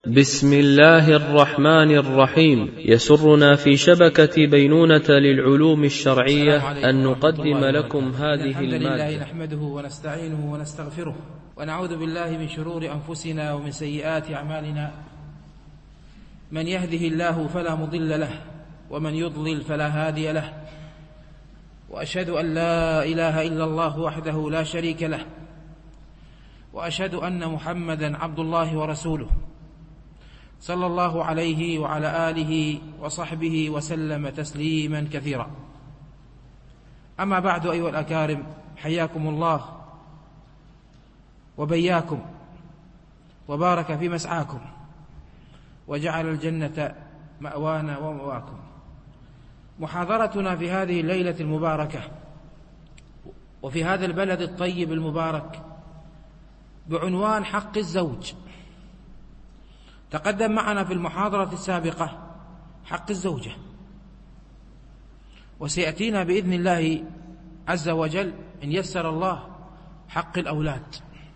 بسم الله الرحمن الرحيم. يسرنا في شبكة بينونة للعلوم الشرعية أن نقدم لكم هذه الحمد المادة. لله نحمده ونستعينه ونستغفره ونعوذ بالله من شرور أنفسنا ومن سيئات أعمالنا. من يهده الله فلا مضل له ومن يضلل فلا هادي له، وأشهد أن لا إله إلا الله وحده لا شريك له، وأشهد أن محمدا عبد الله ورسوله صلى الله عليه وعلى آله وصحبه وسلم تسليما كثيرا. أما بعد، أيها الأكارم، حياكم الله وبياكم وبارك في مسعاكم وجعل الجنة مأوانا ومأواكم. محاضرتنا في هذه الليلة المباركة وفي هذا البلد الطيب المبارك بعنوان حق الزوج. تقدم معنا في المحاضرة السابقة حق الزوجة، وسيأتينا بإذن الله عز وجل إن يسر الله حق الأولاد.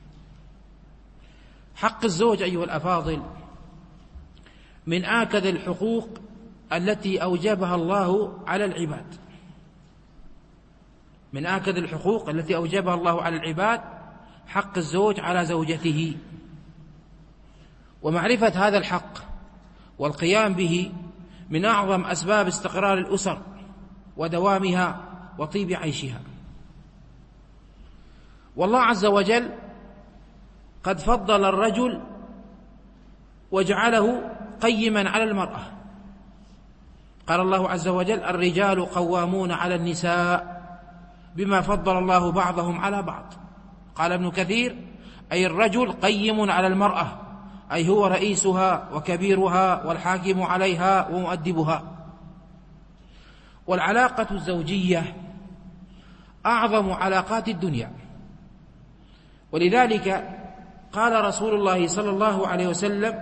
حق الزوج أيها الأفاضل من آكد الحقوق التي أوجبها الله على العباد، من آكد الحقوق التي أوجبها الله على العباد حق الزوج على زوجته. ومعرفة هذا الحق والقيام به من أعظم أسباب استقرار الأسر ودوامها وطيب عيشها. والله عز وجل قد فضل الرجل وجعله قيما على المرأة. قال الله عز وجل: الرجال قوامون على النساء بما فضل الله بعضهم على بعض. قال ابن كثير: أي الرجل قيم على المرأة، أي هو رئيسها وكبيرها والحاكم عليها ومؤدبها. والعلاقة الزوجية أعظم علاقات الدنيا، ولذلك قال رسول الله صلى الله عليه وسلم: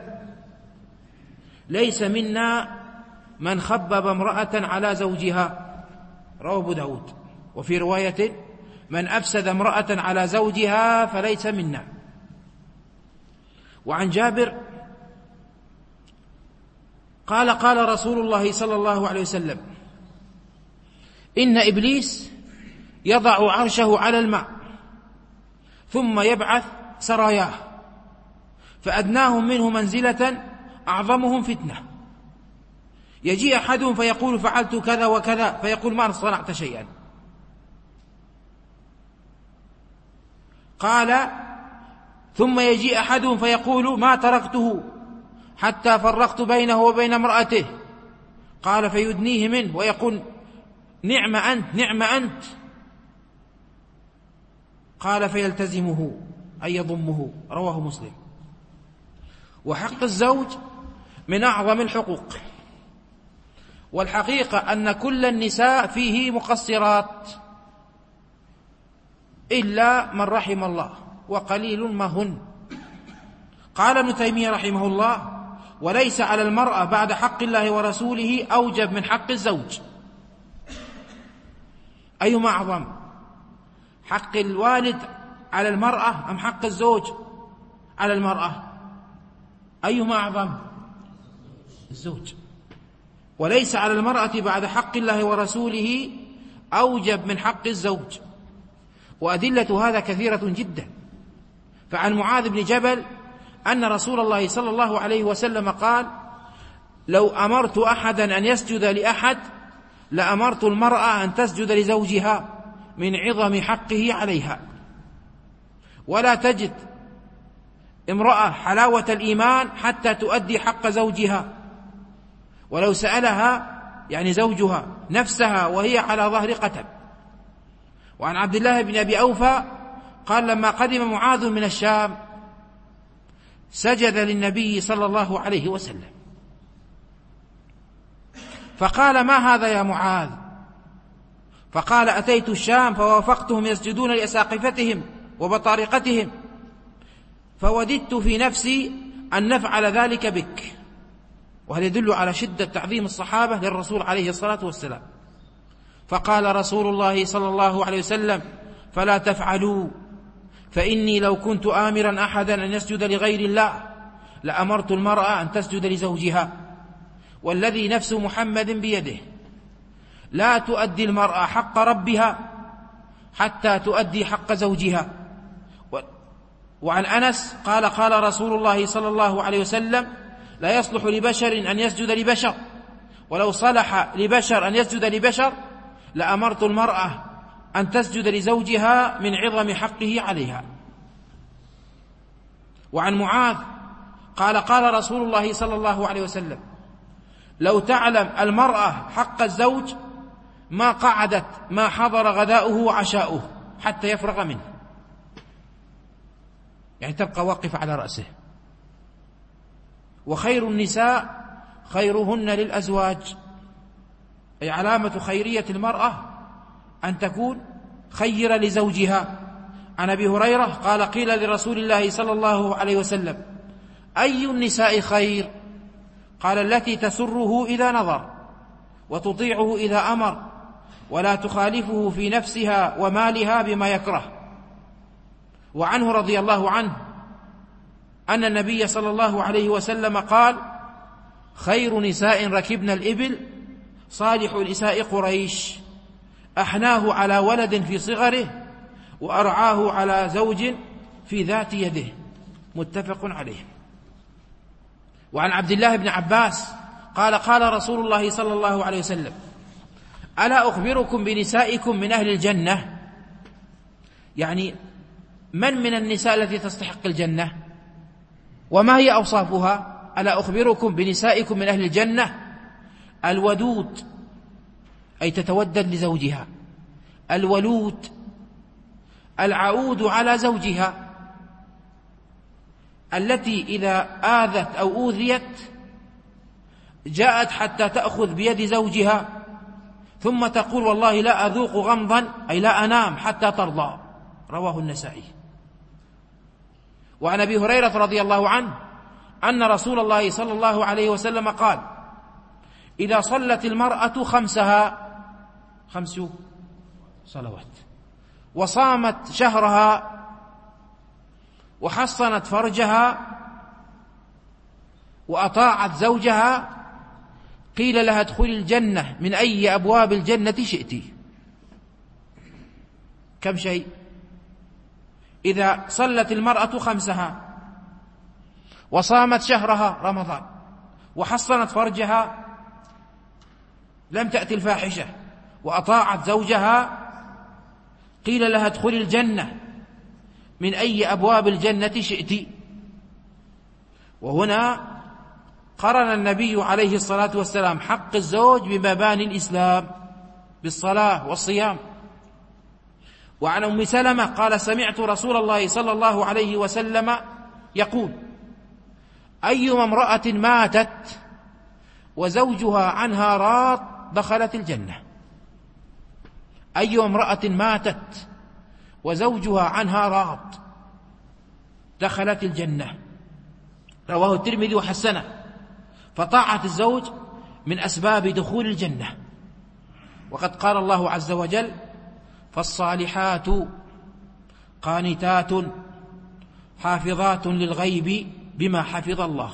ليس منا من خبب امرأة على زوجها، رواه أبو داود. وفي رواية: من أفسد امرأة على زوجها فليس منا. وعن جابر قال: قال رسول الله صلى الله عليه وسلم: إن إبليس يضع عرشه على الماء ثم يبعث سراياه، فأدناهم منه منزلة أعظمهم فتنة. يجيء أحدهم فيقول: فعلت كذا وكذا، فيقول: ما صنعت شيئا. قال: ثم يجيء أحدهم فيقول: ما تركته حتى فرقت بينه وبين امرأته. قال: فيدنيه منه ويقول: نعم أنت نعم أنت. قال: فيلتزمه أي يضمه. رواه مسلم. وحق الزوج من أعظم الحقوق، والحقيقة أن كل النساء فيه مقصرات إلا من رحم الله، وقليل ما هن. قال ابن تيمية رحمه الله: وليس على المرأة بعد حق الله ورسوله أوجب من حق الزوج. أيما أعظم، حق الوالد على المرأة أم حق الزوج على المرأة؟ أيما أعظم؟ الزوج. وليس على المرأة بعد حق الله ورسوله أوجب من حق الزوج. وأدلة هذا كثيرة جدا. فعن معاذ بن جبل أن رسول الله صلى الله عليه وسلم قال: لو أمرت أحدا أن يسجد لأحد لأمرت المرأة أن تسجد لزوجها من عظم حقه عليها. ولا تجد امرأة حلاوة الإيمان حتى تؤدي حق زوجها، ولو سألها يعني زوجها نفسها وهي على ظهر قتل. وعن عبد الله بن أبي أوفى قال: لما قدم معاذ من الشام سجد للنبي صلى الله عليه وسلم، فقال: ما هذا يا معاذ؟ فقال: أتيت الشام فوافقتهم يسجدون لأساقفتهم وبطارقتهم، فوددت في نفسي أن نفعل ذلك بك. وهذا يدل على شدة تعظيم الصحابة للرسول عليه الصلاة والسلام. فقال رسول الله صلى الله عليه وسلم: فلا تفعلوا، فإني لو كنت آمرا أحدا أن يسجد لغير الله لأمرت المرأة أن تسجد لزوجها، والذي نفس محمد بيده لا تؤدي المرأة حق ربها حتى تؤدي حق زوجها. وعن أنس قال قال رسول الله صلى الله عليه وسلم: لا يصلح لبشر أن يسجد لبشر، ولو صلح لبشر أن يسجد لبشر لأمرت المرأة أن تسجد لزوجها من عظم حقه عليها. وعن معاذ قال قال رسول الله صلى الله عليه وسلم: لو تعلم المرأة حق الزوج ما قعدت ما حضر غداؤه وعشاؤه حتى يفرغ منه، يعني تبقى واقفة على رأسه. وخير النساء خيرهن للأزواج، أي علامة خيرية المرأة أن تكون خيرة لزوجها. عن أبي هريرة قال قيل لرسول الله صلى الله عليه وسلم: أي النساء خير؟ قال: التي تسره إذا نظر، وتطيعه إذا أمر، ولا تخالفه في نفسها ومالها بما يكره. وعنه رضي الله عنه أن النبي صلى الله عليه وسلم قال: خير نساء ركبن الإبل صالح نساء قريش، أحناه على ولد في صغره، وأرعاه على زوج في ذات يده. متفق عليه. وعن عبد الله بن عباس قال قال رسول الله صلى الله عليه وسلم: ألا أخبركم بنسائكم من أهل الجنة؟ يعني من النساء التي تستحق الجنة، وما هي أوصافها؟ ألا أخبركم بنسائكم من أهل الجنة؟ الودود، أي تتودد لزوجها، الولود، العؤود على زوجها، التي إذا آذت أو أوذيت جاءت حتى تأخذ بيد زوجها ثم تقول: والله لا أذوق غمضا، أي لا أنام حتى ترضى. رواه النسائي. وعن أبي هريرة رضي الله عنه أن رسول الله صلى الله عليه وسلم قال: إذا صلت المرأة خمسها، 5 صلوات، وصامت شهرها، وحصنت فرجها، وأطاعت زوجها، قيل لها ادخلي الجنة من أي أبواب الجنة شئت. كم شيء؟ إذا صلت المرأة خمسها، وصامت شهرها رمضان، وحصنت فرجها، لم تأتي الفاحشة، وأطاعت زوجها، قيل لها ادخلي الجنة من أي أبواب الجنة شئت. وهنا قرن النبي عليه الصلاة والسلام حق الزوج بمباني الإسلام، بالصلاة والصيام. وعن أم سلمة قال: سمعت رسول الله صلى الله عليه وسلم يقول: أيما امرأة ماتت وزوجها عنها راض دخلت الجنة. أيما امرأة ماتت وزوجها عنها راض دخلت الجنة. رواه الترمذي وحسنه. فطاعة الزوج من أسباب دخول الجنة. وقد قال الله عز وجل: فالصالحات قانتات حافظات للغيب بما حفظ الله.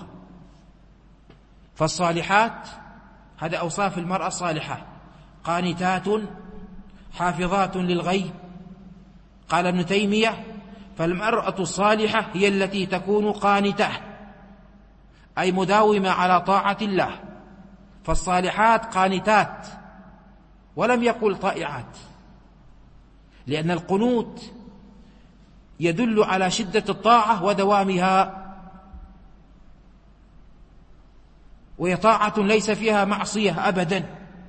فالصالحات هذا أوصاف المرأة الصالحة: قانتات حافظات للغيب. قال ابن تيمية: فالمرأة الصالحة هي التي تكون قانتة، أي مداومة على طاعة الله. فالصالحات قانتات، ولم يقل طائعات، لأن القنوت يدل على شدة الطاعة ودوامها، وهي طاعة ليس فيها معصية أبدا.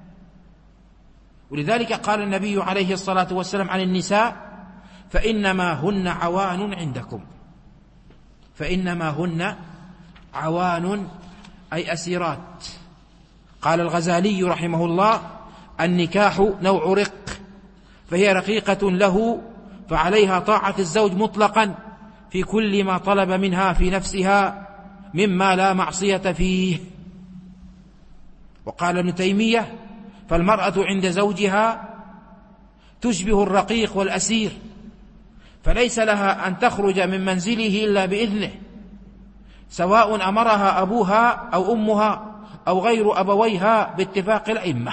ولذلك قال النبي عليه الصلاة والسلام عن النساء: فإنما هن عوان عندكم. فإنما هن عوان أي أسيرات. قال الغزالي رحمه الله: النكاح نوع رق، فهي رقيقة له، فعليها طاعة الزوج مطلقا في كل ما طلب منها في نفسها مما لا معصية فيه. وقال ابن تيمية: فالمرأة عند زوجها تشبه الرقيق والأسير، فليس لها أن تخرج من منزله إلا بإذنه، سواء أمرها أبوها أو أمها أو غير أبويها باتفاق الأئمة.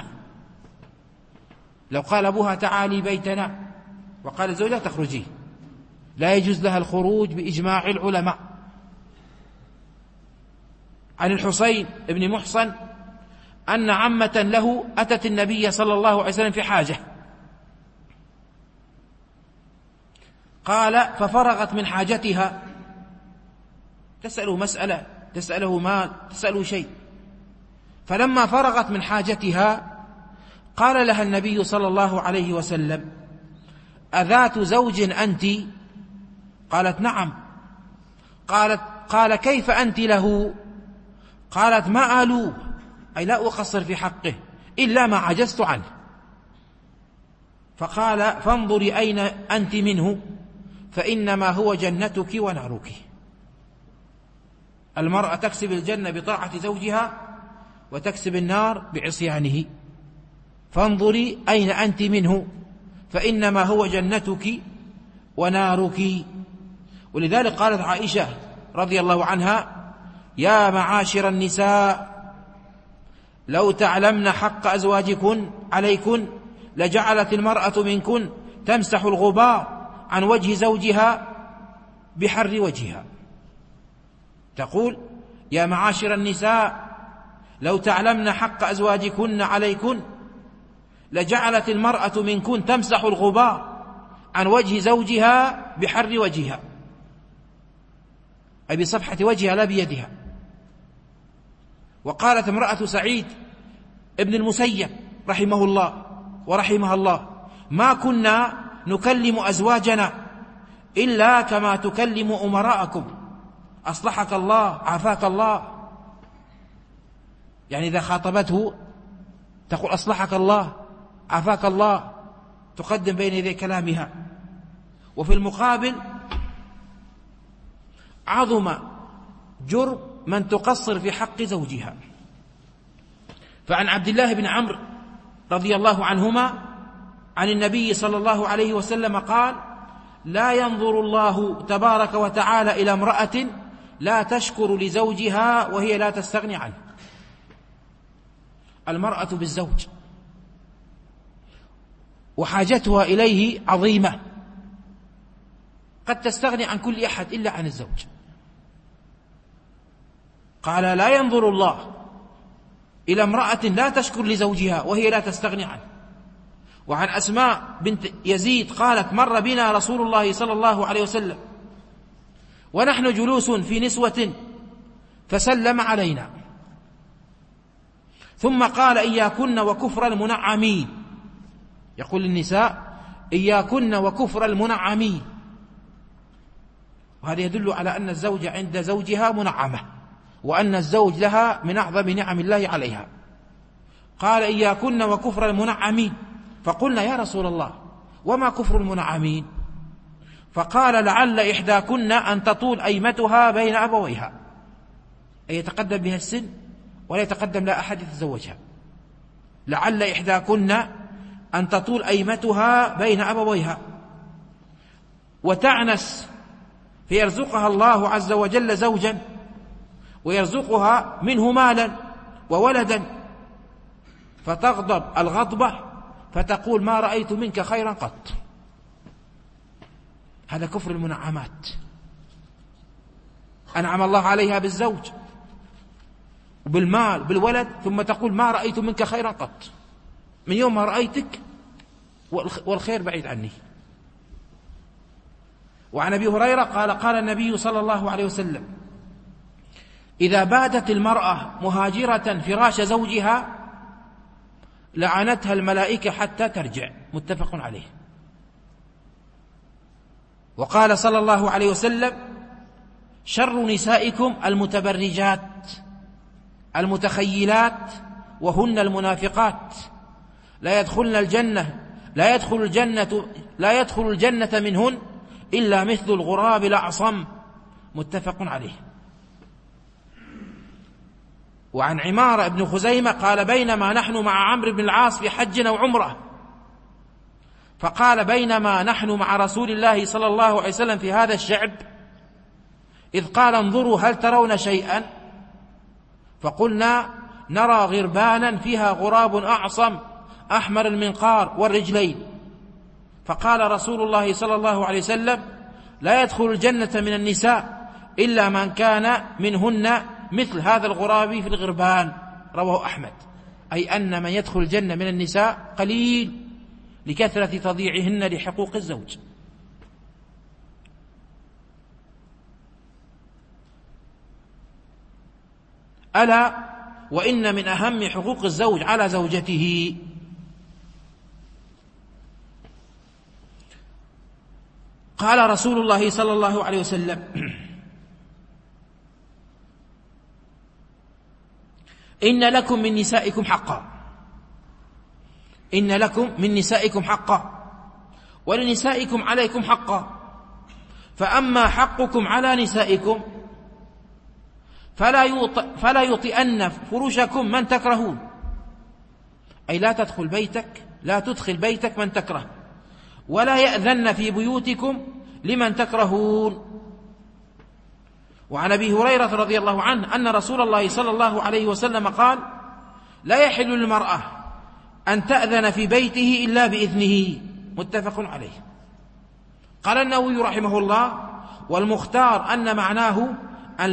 لو قال أبوها تعالي بيتنا وقال الزوجة تخرجي، لا يجوز لها الخروج بإجماع العلماء. عن الحسين بن محصن أن عمة له أتت النبي صلى الله عليه وسلم في حاجة، قال ففرغت من حاجتها، تسأله مسألة، تسأله مال، تسأله شيء، فلما فرغت من حاجتها قال لها النبي صلى الله عليه وسلم أذات زوج أنت؟ قالت نعم. قال كيف أنت له؟ قالت ما آلوه، أي لا أقصر في حقه إلا ما عجزت عنه. فقال فانظري أين أنت منه فإنما هو جنتك ونارك. المرأة تكسب الجنة بطاعة زوجها وتكسب النار بعصيانه. فانظري أين أنت منه فإنما هو جنتك ونارك. ولذلك قالت عائشة رضي الله عنها يا معاشر النساء لو تعلمن حق أزواجكن عليكن لجعلت المرأة منكن تمسح الغبار عن وجه زوجها بحر وجهها. تقول يا معاشر النساء لو تعلمن حق أزواجكن عليكن لجعلت المرأة منكن تمسح الغبار عن وجه زوجها بحر وجهها، أي بصفحة وجهها لا بيدها. وقالت امرأة سعيد ابن المسيب رحمه الله ورحمها الله ما كنا نكلم أزواجنا إلا كما تكلم أمراءكم أصلحك الله عافاك الله. يعني إذا خاطبته تقول أصلحك الله عافاك الله، تقدم بين يدي كلامها. وفي المقابل عظم جرم من تقصر في حق زوجها. فعن عبد الله بن عمرو رضي الله عنهما عن النبي صلى الله عليه وسلم قال لا ينظر الله تبارك وتعالى إلى امرأة لا تشكر لزوجها وهي لا تستغني عنه. المرأة بالزوج وحاجتها إليه عظيمة، قد تستغني عن كل أحد إلا عن الزوج. قال لا ينظر الله إلى امرأة لا تشكر لزوجها وهي لا تستغني عنه. وعن أسماء بنت يزيد قالت مر بنا رسول الله صلى الله عليه وسلم ونحن جلوس في نسوة فسلم علينا ثم قال إياكن وكفر المنعمين. يقول للنساء إياكن وكفر المنعمين، وهذا يدل على أن الزوجة عند زوجها منعمة، وأن الزوج لها من أعظم نعم الله عليها. قال إياكن وكفر المنعمين، فقلنا يا رسول الله وما كفر المنعمين؟ فقال لعل إحداكن أن تطول أيمتها بين أبويها، أي يتقدم بها السن ولا يتقدم لا أحد يتزوجها. لعل إحداكن أن تطول أيمتها بين أبويها وتعنس فيرزقها الله عز وجل زوجا ويرزقها منه مالا وولدا، فتغضب الغضبة فتقول ما رأيت منك خيرا قط. هذا كفر المنعمات. أنعم الله عليها بالزوج وبالمال بالولد ثم تقول ما رأيت منك خيرا قط، من يوم ما رأيتك والخير بعيد عني. وعن أبي هريرة قال قال النبي صلى الله عليه وسلم إذا باتت المرأة مهاجرة فراش زوجها لعنتها الملائكة حتى ترجع، متفق عليه. وقال صلى الله عليه وسلم شر نسائكم المتبرجات المتخيلات وهن المنافقات لا يدخل الجنة منهن إلا مثل الغراب الأعصم، متفق عليه. وعن عمارة بن خزيمة قال بينما نحن مع عمرو بن العاص في حج وعمرة، فقال بينما نحن مع رسول الله صلى الله عليه وسلم في هذا الشعب إذ قال انظروا هل ترون شيئا؟ فقلنا نرى غربانا فيها غراب أعصم أحمر المنقار والرجلين. فقال رسول الله صلى الله عليه وسلم لا يدخل الجنة من النساء إلا من كان منهن مثل هذا الغراب في الغربان. رواه أحمد. أي أن من يدخل الجنة من النساء قليل لكثرة تضييعهن لحقوق الزوج. ألا وإن من أهم حقوق الزوج على زوجته قال رسول الله صلى الله عليه وسلم إن لكم من نسائكم حقا، إن لكم من نسائكم حقا ولنسائكم عليكم حقا، فأما حقكم على نسائكم فلا يطئن فرشكم من تكرهون، أي لا تدخل بيتك من تكره، ولا يأذن في بيوتكم لمن تكرهون. وعن أبي هريرة رضي الله عنه أن رسول الله صلى الله عليه وسلم قال لا يحل للمرأة أن تأذن في بيته إلا بإذنه. متفق عليه. قال النووي رحمه الله والمختار أن معناه أن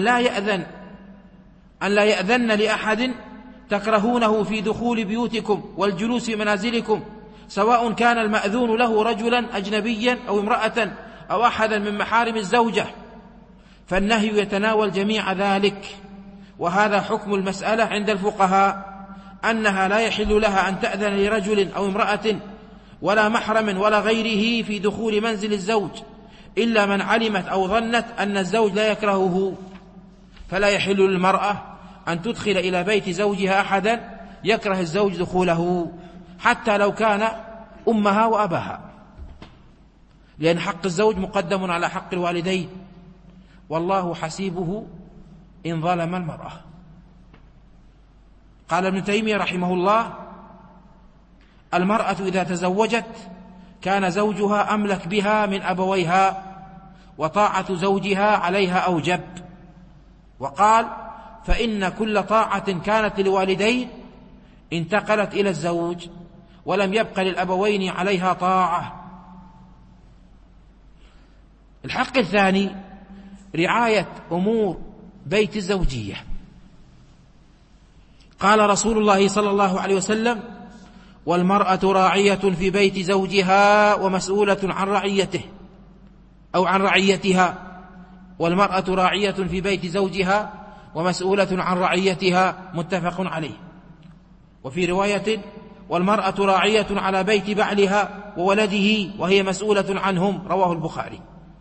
لا يأذن لأحد تكرهونه في دخول بيوتكم والجلوس في منازلكم، سواء كان المأذون له رجلا أجنبيا أو امرأة أو أحدا من محارم الزوجة، فالنهي يتناول جميع ذلك. وهذا حكم المسألة عند الفقهاء أنها لا يحل لها أن تأذن لرجل أو امرأة ولا محرم ولا غيره في دخول منزل الزوج إلا من علمت أو ظنت أن الزوج لا يكرهه. فلا يحل للمرأة أن تدخل إلى بيت زوجها أحدا يكره الزوج دخوله حتى لو كان أمها وأباها، لأن حق الزوج مقدم على حق الوالدين، والله حسيبه إن ظلم المرأة. قال ابن تيمية رحمه الله المرأة إذا تزوجت كان زوجها أملك بها من أبويها، وطاعة زوجها عليها أوجب. وقال فإن كل طاعة كانت للوالدين انتقلت إلى الزوج ولم يبق للأبوين عليها طاعة. الحق الثاني رعاية أمور بيت الزوجية. قال رسول الله صلى الله عليه وسلم والمرأة راعية في بيت زوجها ومسؤولة عن رعيته أو عن رعيتها، والمرأة راعية في بيت زوجها ومسؤولة عن رعيتها. متفق عليه. وفي رواية والمرأة راعية على بيت بعلها وولده وهي مسؤولة عنهم. رواه البخاري.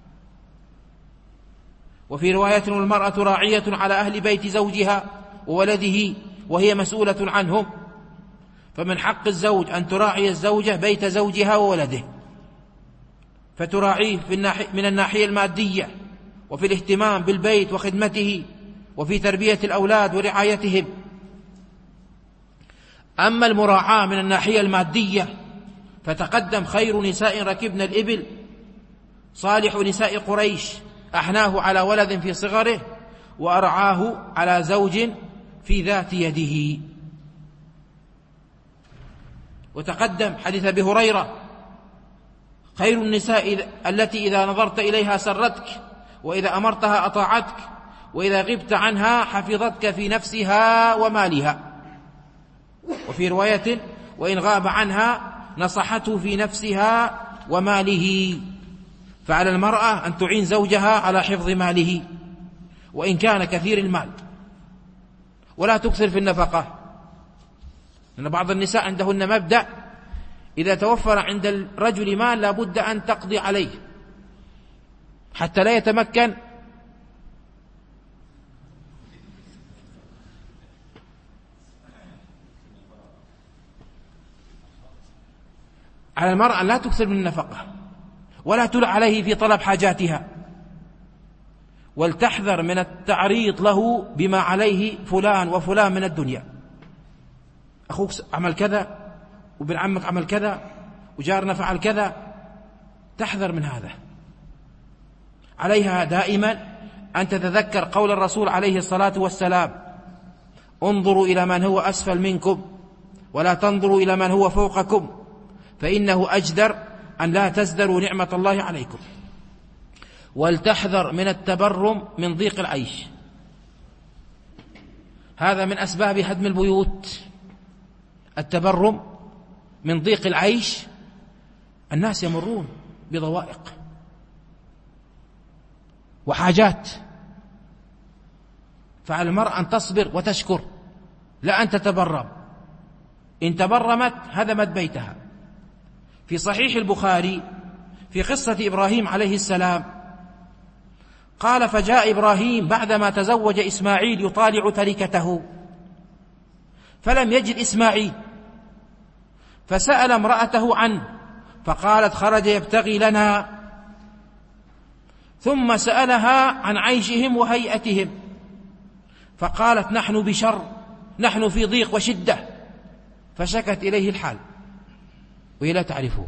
وفي رواية والمرأة راعية على أهل بيت زوجها وولده وهي مسؤولة عنهم. فمن حق الزوج أن تراعي الزوجة بيت زوجها وولده، فتراعيه من الناحية المادية وفي الاهتمام بالبيت وخدمته وفي تربية الأولاد ورعايتهم. أما المراعاة من الناحية المادية فتقدم خير نساء ركبن الإبل صالح نساء قريش أحناه على ولد في صغره وأرعاه على زوج في ذات يده. وتقدم حديث أبي هريرة خير النساء التي إذا نظرت إليها سرتك، وإذا أمرتها أطاعتك، وإذا غبت عنها حفظتك في نفسها ومالها. وفي رواية وإن غاب عنها نصحته في نفسها وماله. فعلى المرأة أن تعين زوجها على حفظ ماله وإن كان كثير المال، ولا تكثر في النفقة، لأن بعض النساء عندهن مبدأ إذا توفر عند الرجل مال لا بد أن تقضي عليه حتى لا يتمكن على المرأة أن لا تكثر من النفقة ولا تلع عليه في طلب حاجاتها، ولتحذر من التعريض له بما عليه فلان وفلان من الدنيا. أخوك عمل كذا، وابن عمك عمل كذا، وجارنا فعل كذا، تحذر من هذا. عليها دائما أن تتذكر قول الرسول عليه الصلاة والسلام: انظروا إلى من هو أسفل منكم ولا تنظروا إلى من هو فوقكم، فإنه أجدر أن لا تزدروا نعمة الله عليكم. ولتحذر من التبرم من ضيق العيش، هذا من أسباب هدم البيوت. التبرم من ضيق العيش، الناس يمرون بضوائق وحاجات، فعلى المرأة أن تصبر وتشكر، لا أن تتبرم. إن تبرمت هدمت بيتها. في صحيح البخاري في قصة إبراهيم عليه السلام قال: فجاء إبراهيم بعدما تزوج إسماعيل يطالع تركته فلم يجد إسماعيل، فسأل امرأته عنه فقالت: خرج يبتغي لنا. ثم سألها عن عيشهم وهيئتهم فقالت: نحن بشر، نحن في ضيق وشدة، فشكت إليه الحال وهي لا تعرفه.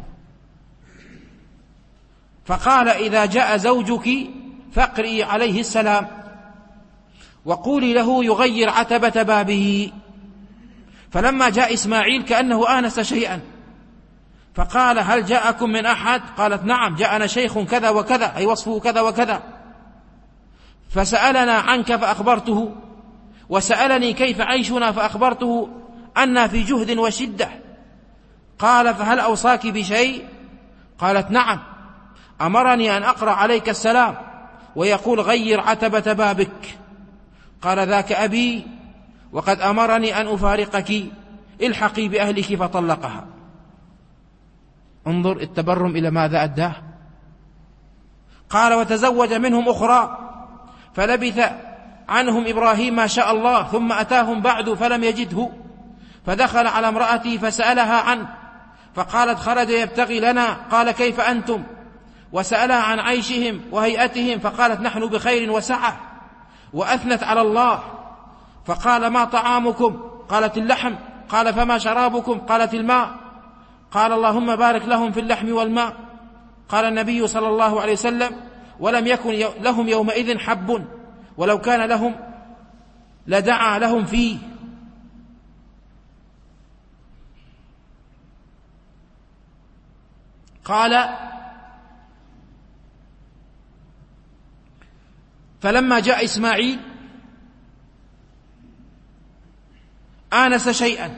فقال: إذا جاء زوجك فاقرئي عليه السلام وقولي له يغير عتبة بابه. فلما جاء إسماعيل كأنه آنس شيئا فقال: هل جاءكم من أحد؟ قالت: نعم، جاءنا شيخ كذا وكذا، أي وصفه كذا وكذا، فسألنا عنك فأخبرته، وسألني كيف عيشنا فأخبرته أننا في جهد وشدة. قال: فهل أوصاك بشيء؟ قالت: نعم، أمرني أن أقرأ عليك السلام ويقول غير عتبة بابك. قال: ذاك أبي، وقد أمرني أن أفارقك، الحقي بأهلك. فطلقها. انظر التبرم إلى ماذا أداه. قال: وتزوج منهم أخرى فلبث عنهم إبراهيم ما شاء الله، ثم أتاهم بعد فلم يجده، فدخل على امرأته فسألها عنه فقالت: خرج يبتغي لنا. قال: كيف أنتم؟ وسألها عن عيشهم وهيئتهم فقالت: نحن بخير وسعة، وأثنت على الله. فقال: ما طعامكم؟ قالت: اللحم. قال: فما شرابكم؟ قالت: الماء. قال: اللهم بارك لهم في اللحم والماء. قال النبي صلى الله عليه وسلم: ولم يكن لهم يومئذ حب، ولو كان لهم لدعا لهم فيه. قال: فلما جاء إسماعيل آنس شيئا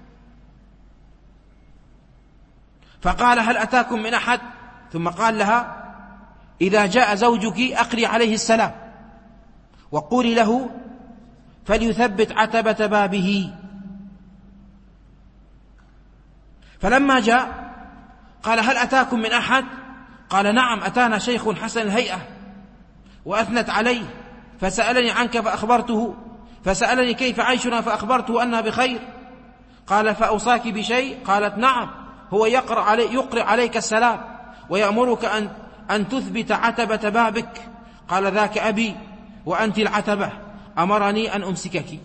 فقال: هل أتاكم من أحد؟ ثم قال لها: إذا جاء زوجك أقري عليه السلام وقولي له فليثبت عتبة بابه. فلما جاء قال: هل أتاكم من أحد؟ قال: نعم، أتانا شيخ حسن الهيئة وأثنت عليه، فسألني عنك فأخبرته، فسألني كيف عيشنا فأخبرته أنها بخير. قال: فأوصاك بشيء؟ قالت: نعم، هو يقرأ عليك السلام ويأمرك أن تثبت عتبة بابك. قال: ذاك أبي، وأنت العتبة، أمرني أن أمسكك.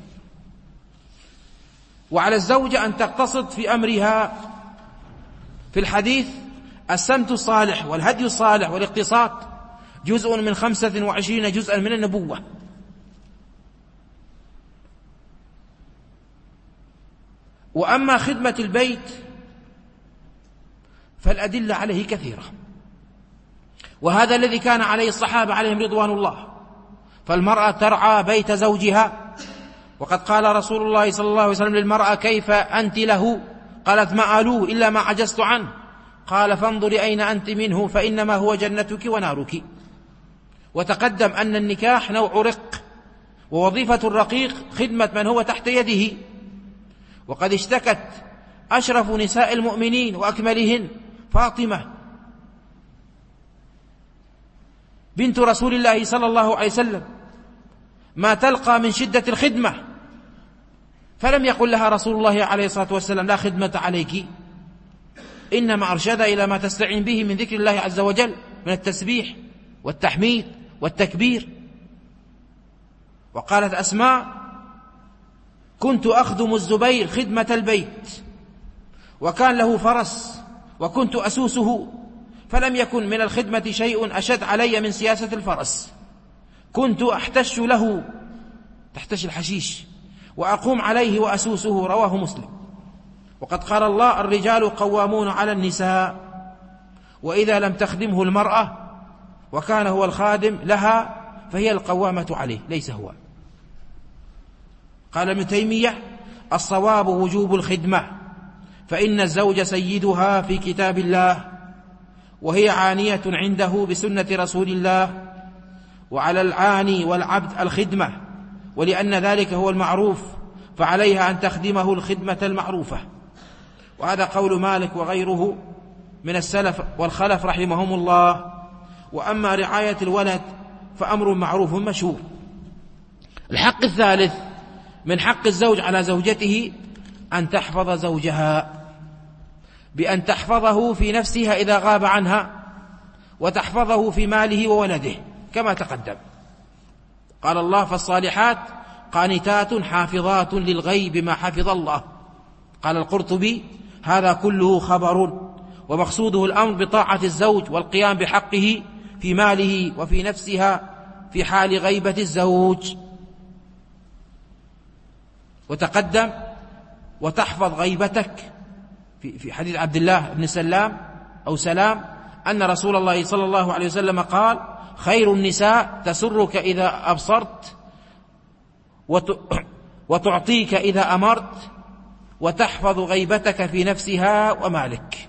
وعلى الزوجة أن تقتصد في أمرها. في الحديث: السمت الصالح والهدي الصالح والاقتصاد جزء من 25 جزءا من النبوة. وأما خدمة البيت فالأدلة عليه كثيرة، وهذا الذي كان عليه الصحابة عليهم رضوان الله. فالمرأة ترعى بيت زوجها، وقد قال رسول الله صلى الله عليه وسلم للمرأة: كيف أنت له؟ قالت: ما آلوه إلا ما عجزت عنه. قال: فانظري أين أنت منه، فإنما هو جنتك ونارك. وتقدم أن النكاح نوع رق، ووظيفة الرقيق خدمة من هو تحت يده. وقد اشتكت أشرف نساء المؤمنين وأكملهن فاطمة بنت رسول الله صلى الله عليه وسلم ما تلقى من شدة الخدمة، فلم يقل لها رسول الله عليه الصلاة والسلام: لا خدمة عليك، إنما أرشد إلى ما تستعين به من ذكر الله عز وجل من التسبيح والتحميد والتكبير. وقالت أسماء: كنت أخدم الزبير خدمة البيت، وكان له فرس وكنت أسوسه، فلم يكن من الخدمة شيء أشد علي من سياسة الفرس. كنت أحتش له، تحتش الحشيش، وأقوم عليه وأسوسه. رواه مسلم. وقد قال الله: الرجال قوامون على النساء. وإذا لم تخدمه المرأة وكان هو الخادم لها فهي القوامة عليه، ليس هو. قال ابن تيمية: الصواب وجوب الخدمة، فإن الزوج سيدها في كتاب الله، وهي عانية عنده بسنة رسول الله، وعلى العاني والعبد الخدمة، ولأن ذلك هو المعروف فعليها أن تخدمه الخدمة المعروفة. وهذا قول مالك وغيره من السلف والخلف رحمهم الله. وأما رعاية الولد فأمر معروف مشهور. الحق الثالث من حق الزوج على زوجته أن تحفظ زوجها، بأن تحفظه في نفسها إذا غاب عنها، وتحفظه في ماله وولده كما تقدم. قال الله: فالصالحات قانتات حافظات للغيب بما حفظ الله. قال القرطبي: هذا كله خبر، ومقصوده الأمر بطاعة الزوج والقيام بحقه في ماله وفي نفسها في حال غيبة الزوج. وتقدم: وتحفظ غيبتك في حديث عبد الله بن سلام أو سلام أن رسول الله صلى الله عليه وسلم قال: خير النساء تسرك إذا أبصرت، وتعطيك إذا أمرت، وتحفظ غيبتك في نفسها ومالك.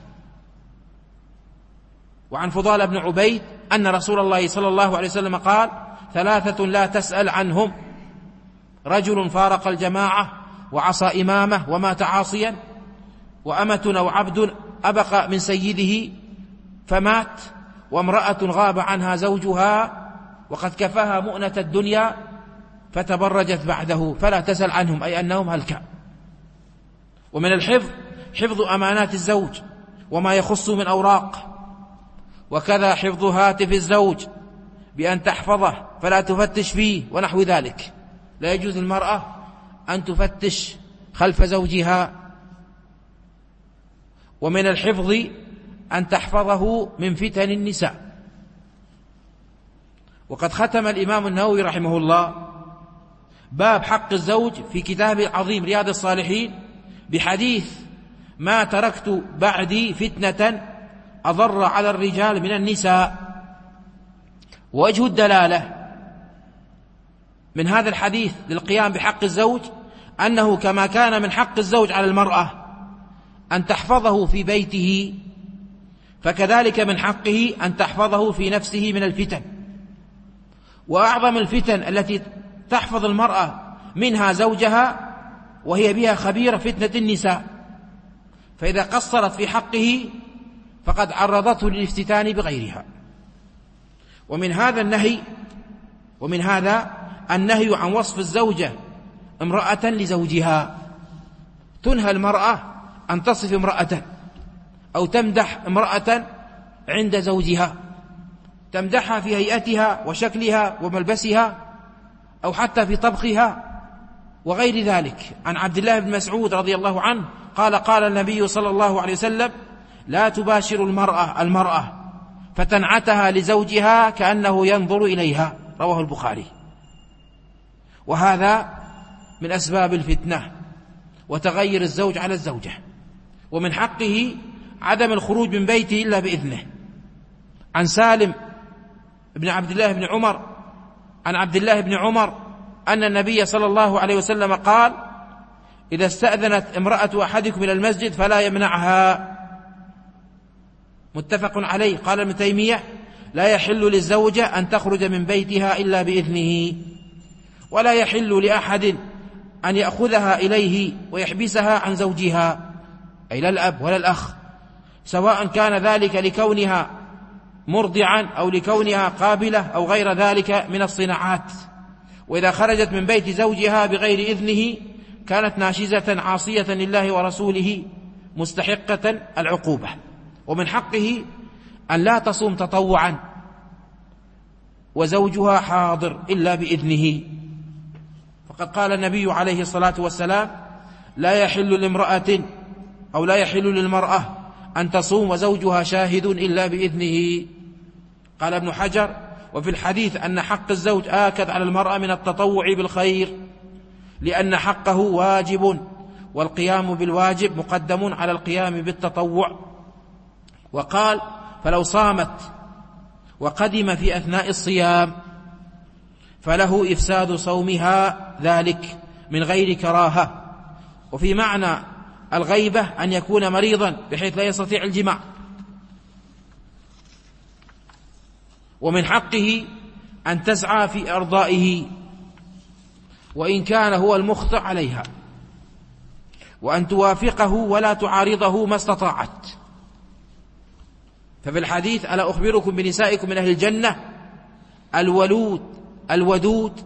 وعن فضال بن عبيد أن رسول الله صلى الله عليه وسلم قال: ثلاثة لا تسأل عنهم: رجل فارق الجماعة وعصى إمامه ومات عاصيا، وأمة أو عبد أبق من سيده فمات، وامرأة غاب عنها زوجها وقد كفاها مؤنة الدنيا فتبرجت بعده فلا تسأل عنهم، أي أنهم هلكا. ومن الحفظ حفظ أمانات الزوج وما يخص من أوراق، وكذا حفظ هاتف الزوج بأن تحفظه فلا تفتش فيه ونحو ذلك. لا يجوز للمرأة أن تفتش خلف زوجها. ومن الحفظ أن تحفظه من فتن النساء. وقد ختم الإمام النووي رحمه الله باب حق الزوج في كتابه العظيم رياض الصالحين بحديث: ما تركت بعدي فتنة أضر على الرجال من النساء. ووجه الدلالة من هذا الحديث للقيام بحق الزوج أنه كما كان من حق الزوج على المرأة أن تحفظه في بيته، فكذلك من حقه أن تحفظه في نفسه من الفتن. وأعظم الفتن التي تحفظ المرأة منها زوجها وهي بها خبيرة فتنة النساء، فإذا قصرت في حقه فقد عرضته للافتتان بغيرها. ومن هذا النهي عن وصف الزوجة امرأة لزوجها. تنهى المرأة أن تصف امرأة أو تمدح امرأة عند زوجها، تمدحها في هيئتها وشكلها وملبسها أو حتى في طبخها وغير ذلك. عن عبد الله بن مسعود رضي الله عنه قال: قال النبي صلى الله عليه وسلم: لا تباشر المرأة فتنعتها لزوجها كأنه ينظر إليها. رواه البخاري. وهذا من أسباب الفتنة وتغير الزوج على الزوجة. ومن حقه عدم الخروج من بيته إلا بإذنه. عن سالم بن عبد الله بن عمر عن عبد الله بن عمر أن النبي صلى الله عليه وسلم قال: إذا استأذنت امرأة أحدكم إلى المسجد فلا يمنعها. متفق عليه. قال ابن تيمية: لا يحل للزوجة أن تخرج من بيتها إلا بإذنه، ولا يحل لأحد أن يأخذها إليه ويحبسها عن زوجها، أي لا الأب ولا الأخ، سواء كان ذلك لكونها مرضعا أو لكونها قابلة أو غير ذلك من الصناعات. وإذا خرجت من بيت زوجها بغير إذنه كانت ناشزة عاصية لله ورسوله مستحقة العقوبة. ومن حقه أن لا تصوم تطوعا وزوجها حاضر إلا بإذنه، فقد قال النبي عليه الصلاة والسلام: لا يحل لامرأة أو لا يحل للمرأة أن تصوم وزوجها شاهد إلا بإذنه. قال ابن حجر: وفي الحديث أن حق الزوج آكد على المرأة من التطوع بالخير، لأن حقه واجب، والقيام بالواجب مقدم على القيام بالتطوع. وقال: فلو صامت وقدم في أثناء الصيام فله إفساد صومها ذلك من غير كراهة. وفي معنى الغيبة أن يكون مريضا بحيث لا يستطيع الجماع. ومن حقه أن تسعى في إرضائه وإن كان هو المخطئ عليها، وأن توافقه ولا تعارضه ما استطاعت. ففي الحديث: ألا أخبركم بنسائكم من أهل الجنة؟ الودود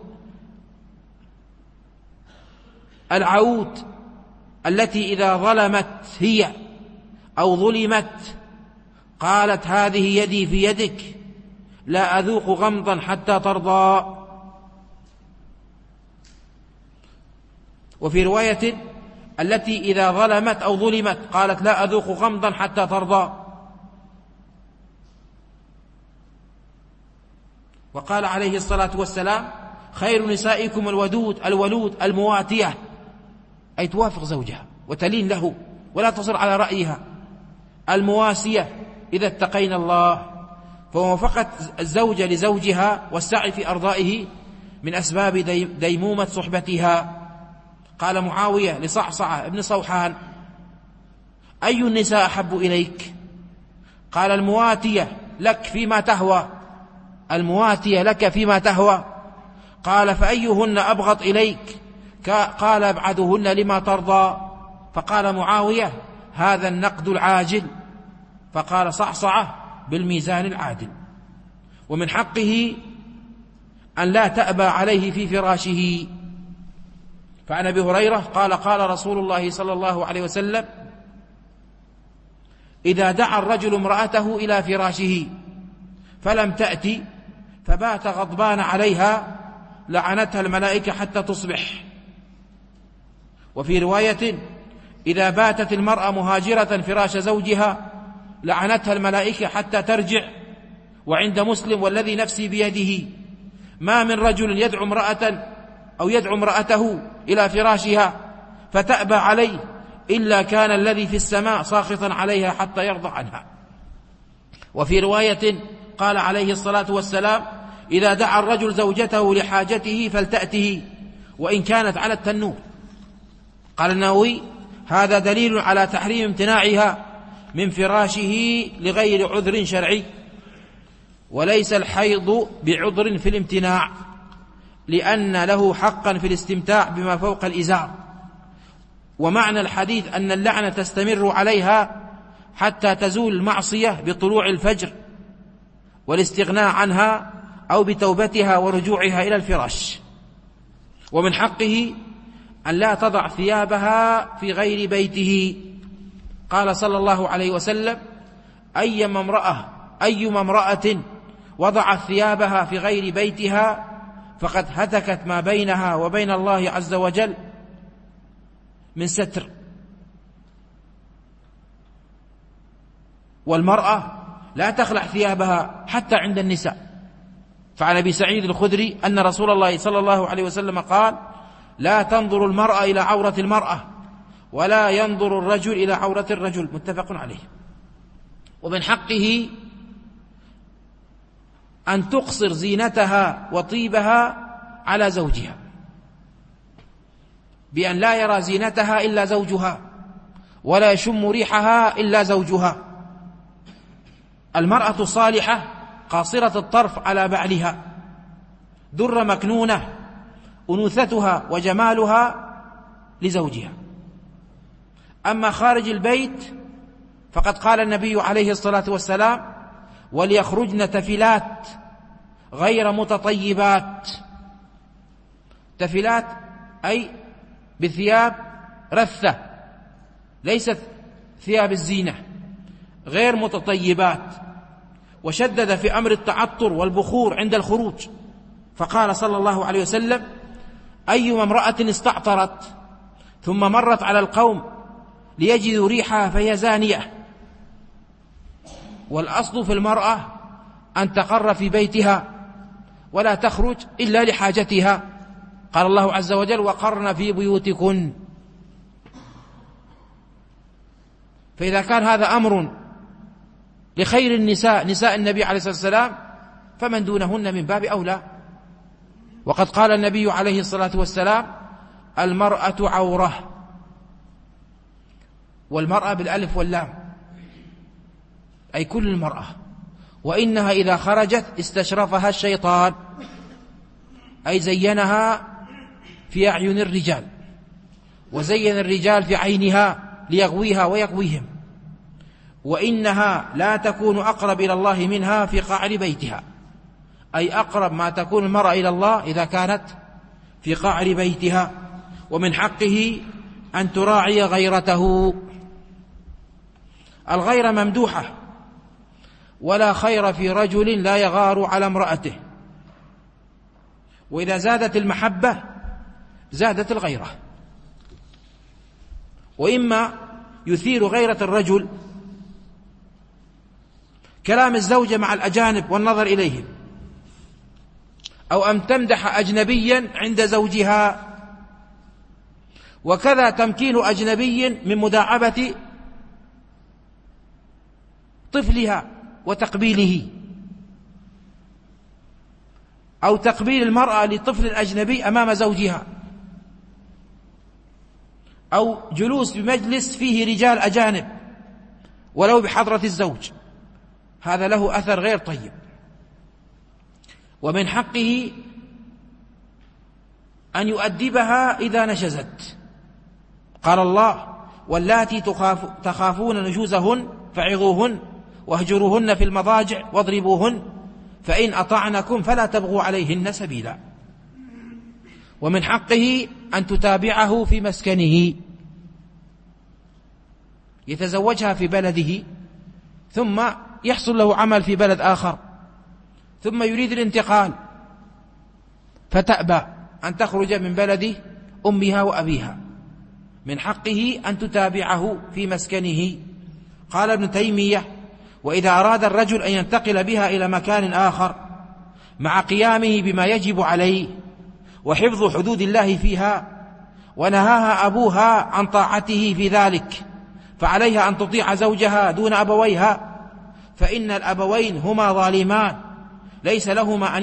العود، التي إذا ظلمت هي أو ظلمت قالت: هذه يدي في يدك، لا أذوق غمضا حتى ترضى. وفي رواية: التي إذا ظلمت أو ظلمت قالت: لا أذوق غمضا حتى ترضى. وقال عليه الصلاة والسلام: خير نسائكم الولود المواتية، أي توافق زوجها وتلين له ولا تصر على رأيها، المواسية إذا اتقينا الله. فموافقة الزوجة لزوجها والسعي في أرضائه من أسباب ديمومة صحبتها. قال معاوية لصعصعة ابن صوحان: أي النساء أحب إليك؟ قال: المواتية لك فيما تهوى. المواتية لك فيما تهوى. قال: فأيهن أبغض إليك؟ قال: أبعدهن لما ترضى. فقال معاوية: هذا النقد العاجل. فقال صعصعة: بالميزان العادل. ومن حقه أن لا تأبى عليه في فراشه. فعن أبي هريرة قال: قال رسول الله صلى الله عليه وسلم: إذا دعا الرجل امرأته إلى فراشه فلم تأتي فبات غضبان عليها لعنتها الملائكة حتى تصبح. وفي رواية: إذا باتت المرأة مهاجرة فراش زوجها لعنتها الملائكة حتى ترجع. وعند مسلم: والذي نفسي بيده ما من رجل يدعو امرأته إلى فراشها فتأبى عليه إلا كان الذي في السماء ساخطا عليها حتى يرضى عنها. وفي رواية قال عليه الصلاة والسلام: إذا دعا الرجل زوجته لحاجته فلتأته وإن كانت على التنور. قال النووي: هذا دليل على تحريم امتناعها من فراشه لغير عذر شرعي، وليس الحيض بعذر في الامتناع، لأن له حقا في الاستمتاع بما فوق الإزار. ومعنى الحديث أن اللعنة تستمر عليها حتى تزول المعصية بطلوع الفجر والاستغناء عنها أو بتوبتها ورجوعها إلى الفراش. ومن حقه أن لا تضع ثيابها في غير بيته. قال صلى الله عليه وسلم: أيما امرأة وضعت ثيابها في غير بيتها فقد هتكت ما بينها وبين الله عز وجل من ستر. والمرأة لا تخلع ثيابها حتى عند النساء. فعن أبي سعيد الخدري أن رسول الله صلى الله عليه وسلم قال: لا تنظر المرأة إلى عورة المرأة ولا ينظر الرجل إلى عورة الرجل. متفق عليه. ومن حقه أن تقصر زينتها وطيبها على زوجها، بأن لا يرى زينتها إلا زوجها ولا يشم ريحها إلا زوجها. المرأة الصالحة قاصرة الطرف على بعلها، در مكنونة، أنوثتها وجمالها لزوجها. أما خارج البيت فقد قال النبي عليه الصلاة والسلام: وليخرجن تفلات غير متطيبات. تفلات أي بثياب رثة، ليست ثياب الزينة، غير متطيبات. وشدد في أمر التعطر والبخور عند الخروج، فقال صلى الله عليه وسلم: أيما امرأة استعطرت ثم مرت على القوم ليجدوا ريحها فهي زانية. والأصل في المرأة أن تقر في بيتها ولا تخرج إلا لحاجتها. قال الله عز وجل: وقرن في بيوتكن. فإذا كان هذا أمر لخير النساء، نساء النبي عليه الصلاة والسلام، فمن دونهن من باب أولى. وقد قال النبي عليه الصلاة والسلام: المرأة عورة، والمرأة بالألف واللام، أي كل المرأة، وإنها إذا خرجت استشرفها الشيطان، أي زينها في أعين الرجال، وزين الرجال في عينها ليغويها ويغويهم، وإنها لا تكون أقرب إلى الله منها في قعر بيتها، أي أقرب ما تكون المرأة إلى الله إذا كانت في قعر بيتها. ومن حقه أن تراعي غيرته. الغيرة ممدوحة، ولا خير في رجل لا يغار على امرأته، وإذا زادت المحبة زادت الغيرة. وإما يثير غيرة الرجل كلام الزوجة مع الأجانب والنظر إليهم، أو أن تمدح أجنبيا عند زوجها، وكذا تمكين أجنبي من مداعبة طفلها وتقبيله، أو تقبيل المرأة لطفل أجنبي أمام زوجها، أو جلوس بمجلس فيه رجال أجانب ولو بحضرة الزوج، هذا له أثر غير طيب. ومن حقه أن يؤدبها إذا نشزت. قال الله: واللاتي تخافون نشوزهن فعظوهن واهجروهن في المضاجع واضربوهن فإن أطعنكم فلا تبغوا عليهن سبيلا. ومن حقه أن تتابعه في مسكنه، يتزوجها في بلده ثم يحصل له عمل في بلد آخر، ثم يريد الانتقال فتأبى أن تخرج من بلد أمها وأبيها. من حقه أن تتابعه في مسكنه. قال ابن تيمية: وإذا أراد الرجل أن ينتقل بها إلى مكان آخر مع قيامه بما يجب عليه وحفظ حدود الله فيها، ونهاها أبوها عن طاعته في ذلك، فعليها أن تطيع زوجها دون أبويها، فإن الأبوين هما ظالمان، ليس لهما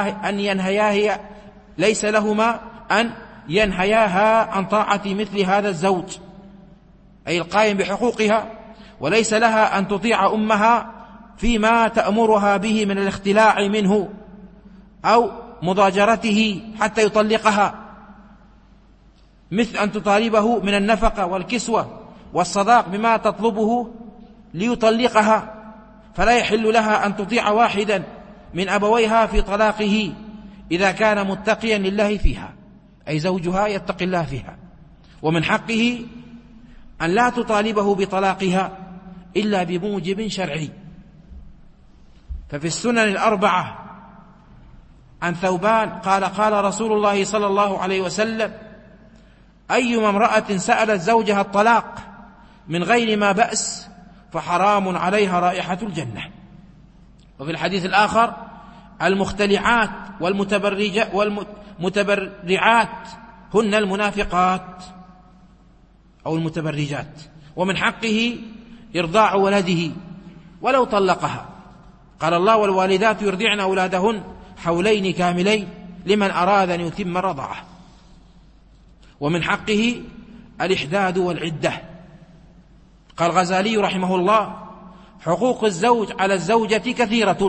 أن ينهياها عن طاعة مثل هذا الزوج، أي القائم بحقوقها، وليس لها أن تطيع أمها فيما تأمرها به من الاختلاع منه أو مضاجرته حتى يطلقها، مثل أن تطالبه من النفقة والكسوة والصداق بما تطلبه ليطلقها، فلا يحل لها أن تطيع واحدا من أبويها في طلاقه إذا كان متقيا لله فيها، أي زوجها يتقي الله فيها. ومن حقه أن لا تطالبه بطلاقها إلا بموجب شرعي. ففي السنن الأربعة عن ثوبان قال: قال رسول الله صلى الله عليه وسلم: أيما امرأة سألت زوجها الطلاق من غير ما بأس فحرام عليها رائحة الجنة. وفي الحديث الآخر: المختلعات والمتبرعات هن المنافقات أو المتبرجات. ومن حقه إرضاع ولده ولو طلقها. قال الله: والوالدات يرضعن أولادهن حولين كاملين لمن أراد أن يتم الرضاعة. ومن حقه الإحداد والعدة. قال الغزالي رحمه الله: حقوق الزوج على الزوجة كثيرة،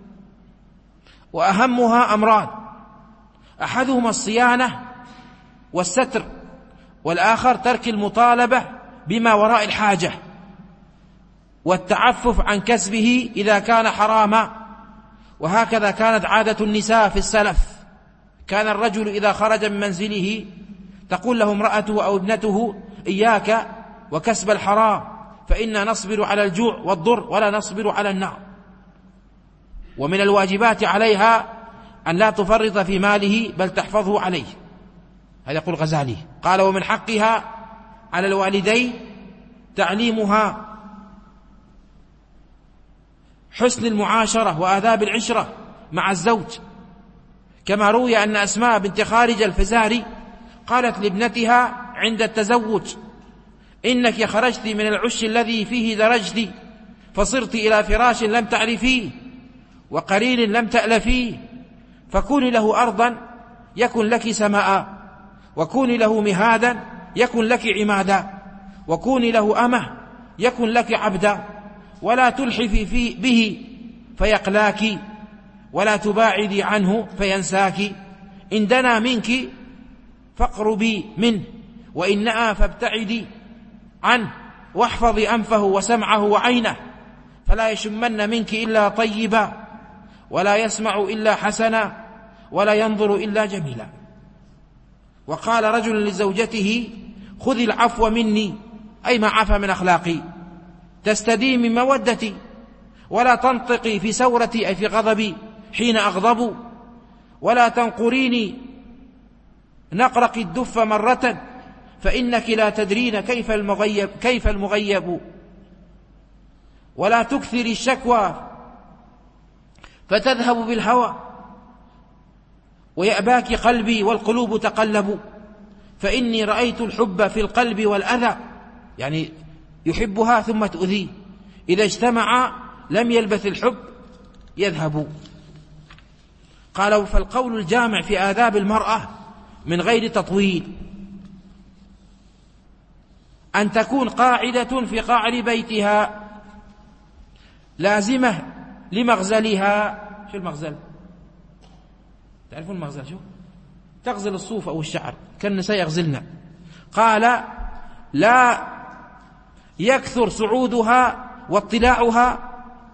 وأهمها أمران: أحدهما الصيانة والستر، والآخر ترك المطالبة بما وراء الحاجة والتعفف عن كسبه إذا كان حراما. وهكذا كانت عادة النساء في السلف. كان الرجل إذا خرج من منزله تقول له امرأته أو ابنته: إياك وكسب الحرام، فإنا نصبر على الجوع والضر ولا نصبر على النار. ومن الواجبات عليها أن لا تفرط في ماله بل تحفظه عليه. هذا يقول الغزالي. قال: ومن حقها على الوالدين تعليمها حسن المعاشرة وآداب العشرة مع الزوج، كما روي أن أسماء بنت خارج الفزاري قالت لابنتها عند التزوج: إنك خرجت من العش الذي فيه درجت، فصرت إلى فراش لم تعرفيه وقرين لم تألفيه، فكوني له أرضا يكن لك سماء، وكوني له مهادا يكن لك عمادا، وكوني له أمه يكن لك عبدا، ولا تلحفي به فيقلاك، ولا تباعدي عنه فينساك، إن دنا منك فاقربي منه، وإن نأى فابتعدي عنه، واحفظي أنفه وسمعه وعينه، فلا يشمن منك إلا طيبا، ولا يسمع إلا حسنا، ولا ينظر إلا جميلا. وقال رجل لزوجته: خذي العفو مني، أي ما عفى من أخلاقي، تستديمي من مودتي، ولا تنطقي في سورتي أي في غضبي حين أغضب، ولا تنقريني نقرق الدف مرة، فإنك لا تدرين كيف المغيب، ولا تكثري الشكوى فتذهب بالهوى، ويأباك قلبي والقلوب تقلب، فإني رأيت الحب في القلب والأذى، يعني يحبها ثم تؤذيه، إذا اجتمع لم يلبث الحب يذهب. قالوا: فالقول الجامع في آداب المرأة من غير تطويل أن تكون قاعدة في قعر بيتها لازمة لمغزلها. شو المغزل؟ تعرفون المغزل شو؟ تغزل الصوف أو الشعر كالنساء يغزلنا. قال: لا يكثر صعودها واطلاعها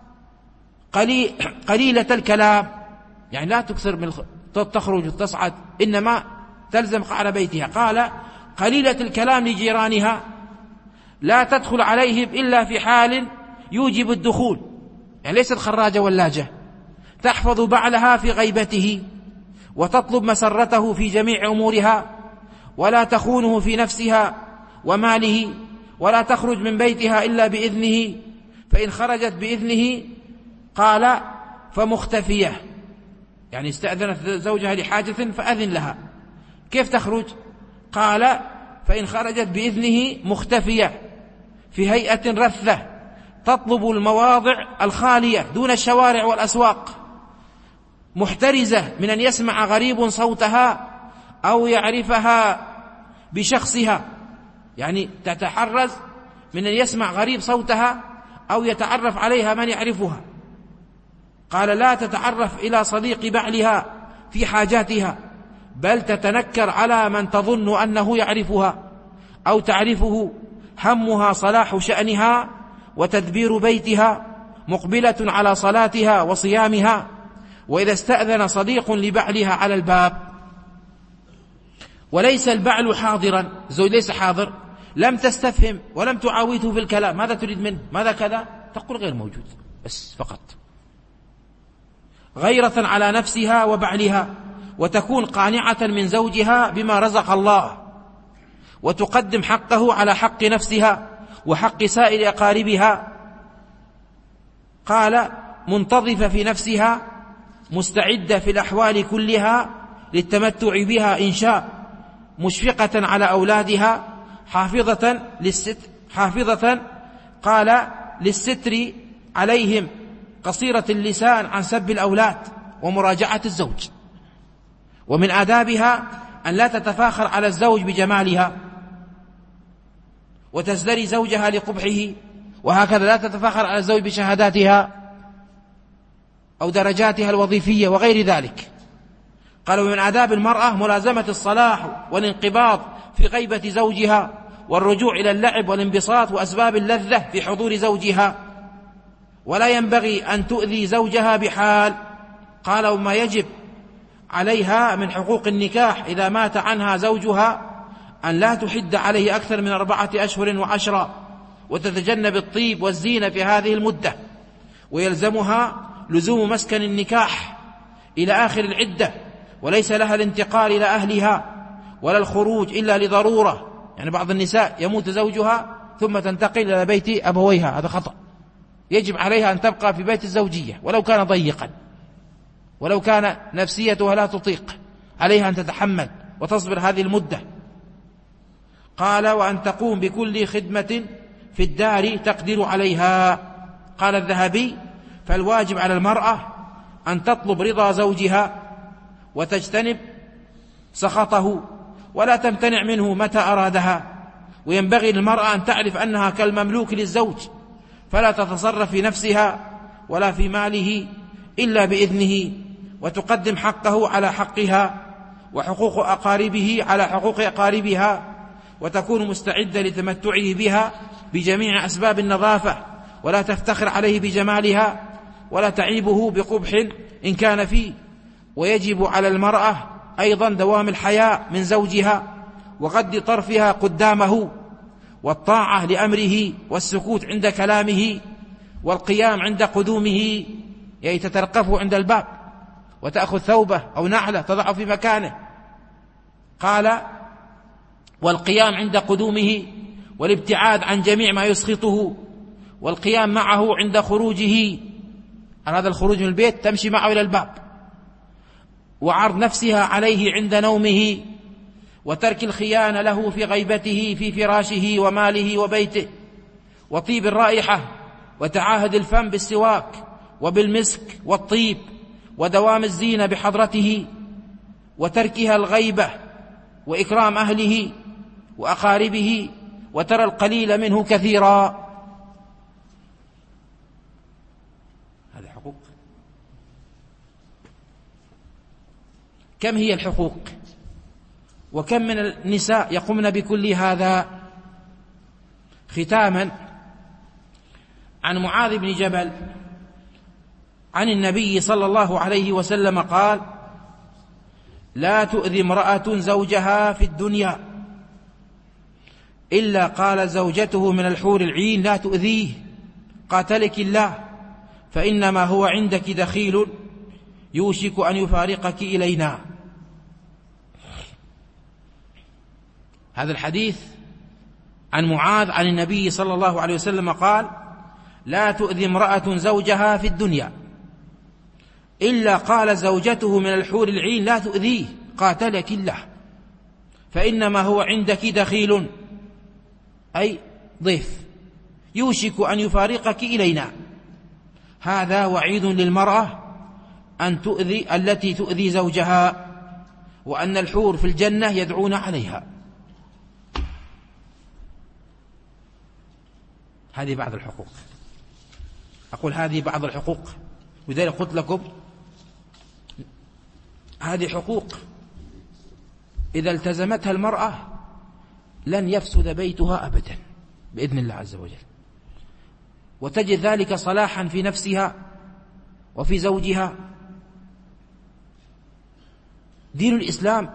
قليلة الكلام، يعني لا تكثر من تخرج وتصعد، إنما تلزم قعر بيتها. قال: قليلة الكلام لجيرانها، لا تدخل عليهم إلا في حال يوجب الدخول، يعني ليست خراجة ولاجة، تحفظ بعلها في غيبته، وتطلب مسرته في جميع أمورها، ولا تخونه في نفسها وماله، ولا تخرج من بيتها إلا بإذنه، فإن خرجت بإذنه قال فمختفية، يعني استأذنت زوجها لحاجة فأذن لها، كيف تخرج؟ قال: فإن خرجت بإذنه مختفية في هيئة رثة، تطلب المواضع الخالية دون الشوارع والأسواق، محترزة من أن يسمع غريب صوتها أو يعرفها بشخصها، يعني تتحرز من أن يسمع غريب صوتها أو يتعرف عليها من يعرفها. قال: لا تتعرف إلى صديق بعلها في حاجاتها، بل تتنكر على من تظن أنه يعرفها أو تعرفه، همها صلاح شأنها وتدبير بيتها، مقبلة على صلاتها وصيامها، وإذا استأذن صديق لبعلها على الباب وليس البعل حاضرا، زوج ليس حاضر، لم تستفهم ولم تعاوده في الكلام، ماذا تريد منه؟ ماذا كذا؟ تقول غير موجود بس فقط، غيرة على نفسها وبعلها، وتكون قانعة من زوجها بما رزق الله، وتقدم حقه على حق نفسها وحق سائر أقاربها. قال: منتظفة في نفسها، مستعدة في الأحوال كلها للتمتع بها إن شاء، مشفقة على أولادها، حافظة قال للستر عليهم، قصيرة اللسان عن سب الأولاد ومراجعة الزوج. ومن آدابها أن لا تتفاخر على الزوج بجمالها وتزدري زوجها لقبحه، وهكذا لا تتفاخر على الزوج بشهاداتها أو درجاتها الوظيفية وغير ذلك. قالوا: من آداب المرأة ملازمة الصلاح والانقباض في غيبة زوجها، والرجوع إلى اللعب والانبساط وأسباب اللذة في حضور زوجها، ولا ينبغي أن تؤذي زوجها بحال. قالوا: ما يجب عليها من حقوق النكاح إذا مات عنها زوجها أن لا تحد عليه أكثر من 4 أشهر و10، وتتجنب الطيب والزينة في هذه المدة، ويلزمها لزوم مسكن النكاح إلى آخر العدة، وليس لها الانتقال إلى أهلها ولا الخروج إلا لضرورة. يعني بعض النساء يموت زوجها ثم تنتقل إلى بيت أبويها، هذا خطأ، يجب عليها أن تبقى في بيت الزوجية ولو كان ضيقا. ولو كان نفسيتها لا تطيق، عليها أن تتحمل وتصبر هذه المدة. قال: وأن تقوم بكل خدمة في الدار تقدر عليها. قال الذهبي: فالواجب على المرأة أن تطلب رضا زوجها وتجتنب سخطه ولا تمتنع منه متى أرادها، وينبغي للمرأة أن تعرف أنها كالمملوك للزوج، فلا تتصرف في نفسها ولا في ماله إلا بإذنه، وتقدم حقه على حقها وحقوق أقاربه على حقوق أقاربها، وتكون مستعدة لتمتعه بها بجميع أسباب النظافة، ولا تفتخر عليه بجمالها ولا تعيبه بقبح إن كان فيه. ويجب على المرأة أيضا دوام الحياء من زوجها وغض طرفها قدامه، والطاعة لأمره والسكوت عند كلامه، والقيام عند قدومه، يعني تترقفه عند الباب وتأخذ ثوبه أو نعله تضعه في مكانه. قال: والقيام عند قدومه، والابتعاد عن جميع ما يسخطه، والقيام معه عند خروجه، هذا الخروج من البيت تمشي معه إلى الباب، وعرض نفسها عليه عند نومه، وترك الخيانة له في غيبته في فراشه وماله وبيته، وطيب الرائحة، وتعاهد الفم بالسواك وبالمسك والطيب، ودوام الزينة بحضرته، وتركها الغيبة، وإكرام أهله وأقاربه، وترى القليل منه كثيرا. هذه حقوق. كم هي الحقوق؟ وكم من النساء يقومن بكل هذا؟ ختاما، عن معاذ بن جبل عن النبي صلى الله عليه وسلم قال: لا تؤذي امرأة زوجها في الدنيا إلا قال زوجته من الحور العين: لا تؤذيه، قاتلك الله، فإنما هو عندك دخيل يوشك أن يفارقك إلينا. هذا الحديث عن معاذ عن النبي صلى الله عليه وسلم قال: لا تؤذي امرأة زوجها في الدنيا إلا قال زوجته من الحور العين: لا تؤذيه، قاتلك الله، فإنما هو عندك دخيل، أي ضيف، يوشك أن يفارقك إلينا. هذا وعيد للمرأة أن تؤذي التي تؤذي زوجها، وأن الحور في الجنة يدعون عليها. هذه بعض الحقوق. أقول هذه بعض الحقوق، ولذلك قلت لكم هذه حقوق إذا التزمتها المرأة لن يفسد بيتها أبدا بإذن الله عز وجل، وتجد ذلك صلاحا في نفسها وفي زوجها. دين الإسلام،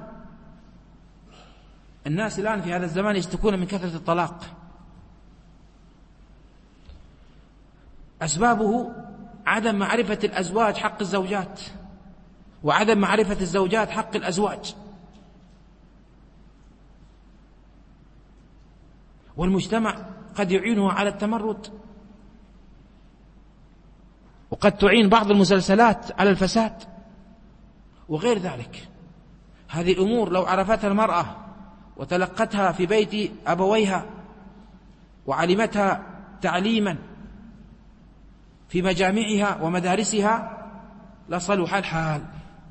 الناس الآن في هذا الزمان يشتكون من كثرة الطلاق، أسبابه عدم معرفة الأزواج حق الزوجات، وعدم معرفة الزوجات حق الأزواج. والمجتمع قد يعينه على التمرد، وقد تعين بعض المسلسلات على الفساد وغير ذلك. هذه الأمور لو عرفتها المرأة وتلقتها في بيت أبويها وعلمتها تعليما في مجامعها ومدارسها لصلح الحال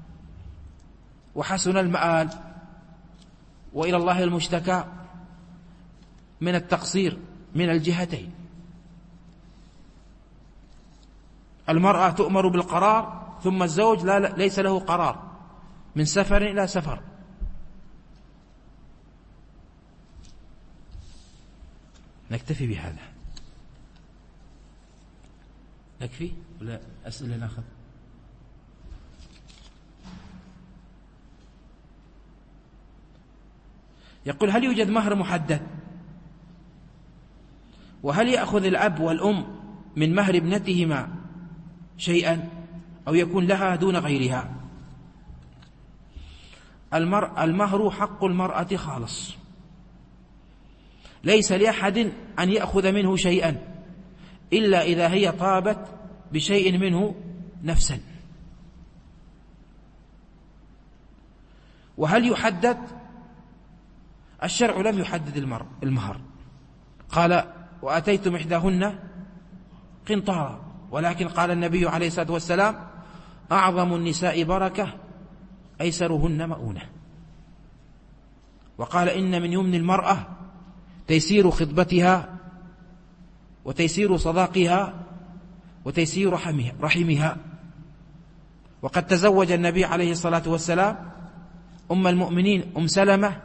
وحسن المآل، وإلى الله المشتكى من التقصير من الجهتين. المرأة تؤمر بالقرار، ثم الزوج ليس له قرار من سفر إلى سفر. نكتفي بهذا. نكفي ولا أسئلة ناخذ؟ يقول: هل يوجد مهر محدد؟ وهل يأخذ الأب والأم من مهر ابنتهما شيئا أو يكون لها دون غيرها؟ المهر حق المرأة خالص، ليس لأحد أن يأخذ منه شيئا إلا إذا هي طابت بشيء منه نفسا. وهل يحدد؟ الشرع لم يحدد المهر، قال وآتيتم إحداهن قنطارا، ولكن قال النبي عليه الصلاة والسلام أعظم النساء بركة أيسرهن مؤونة. وقال إن من يمن المرأة تيسير خطبتها وتيسير صداقها وتيسير رحمها. وقد تزوج النبي عليه الصلاة والسلام أم المؤمنين أم سلمة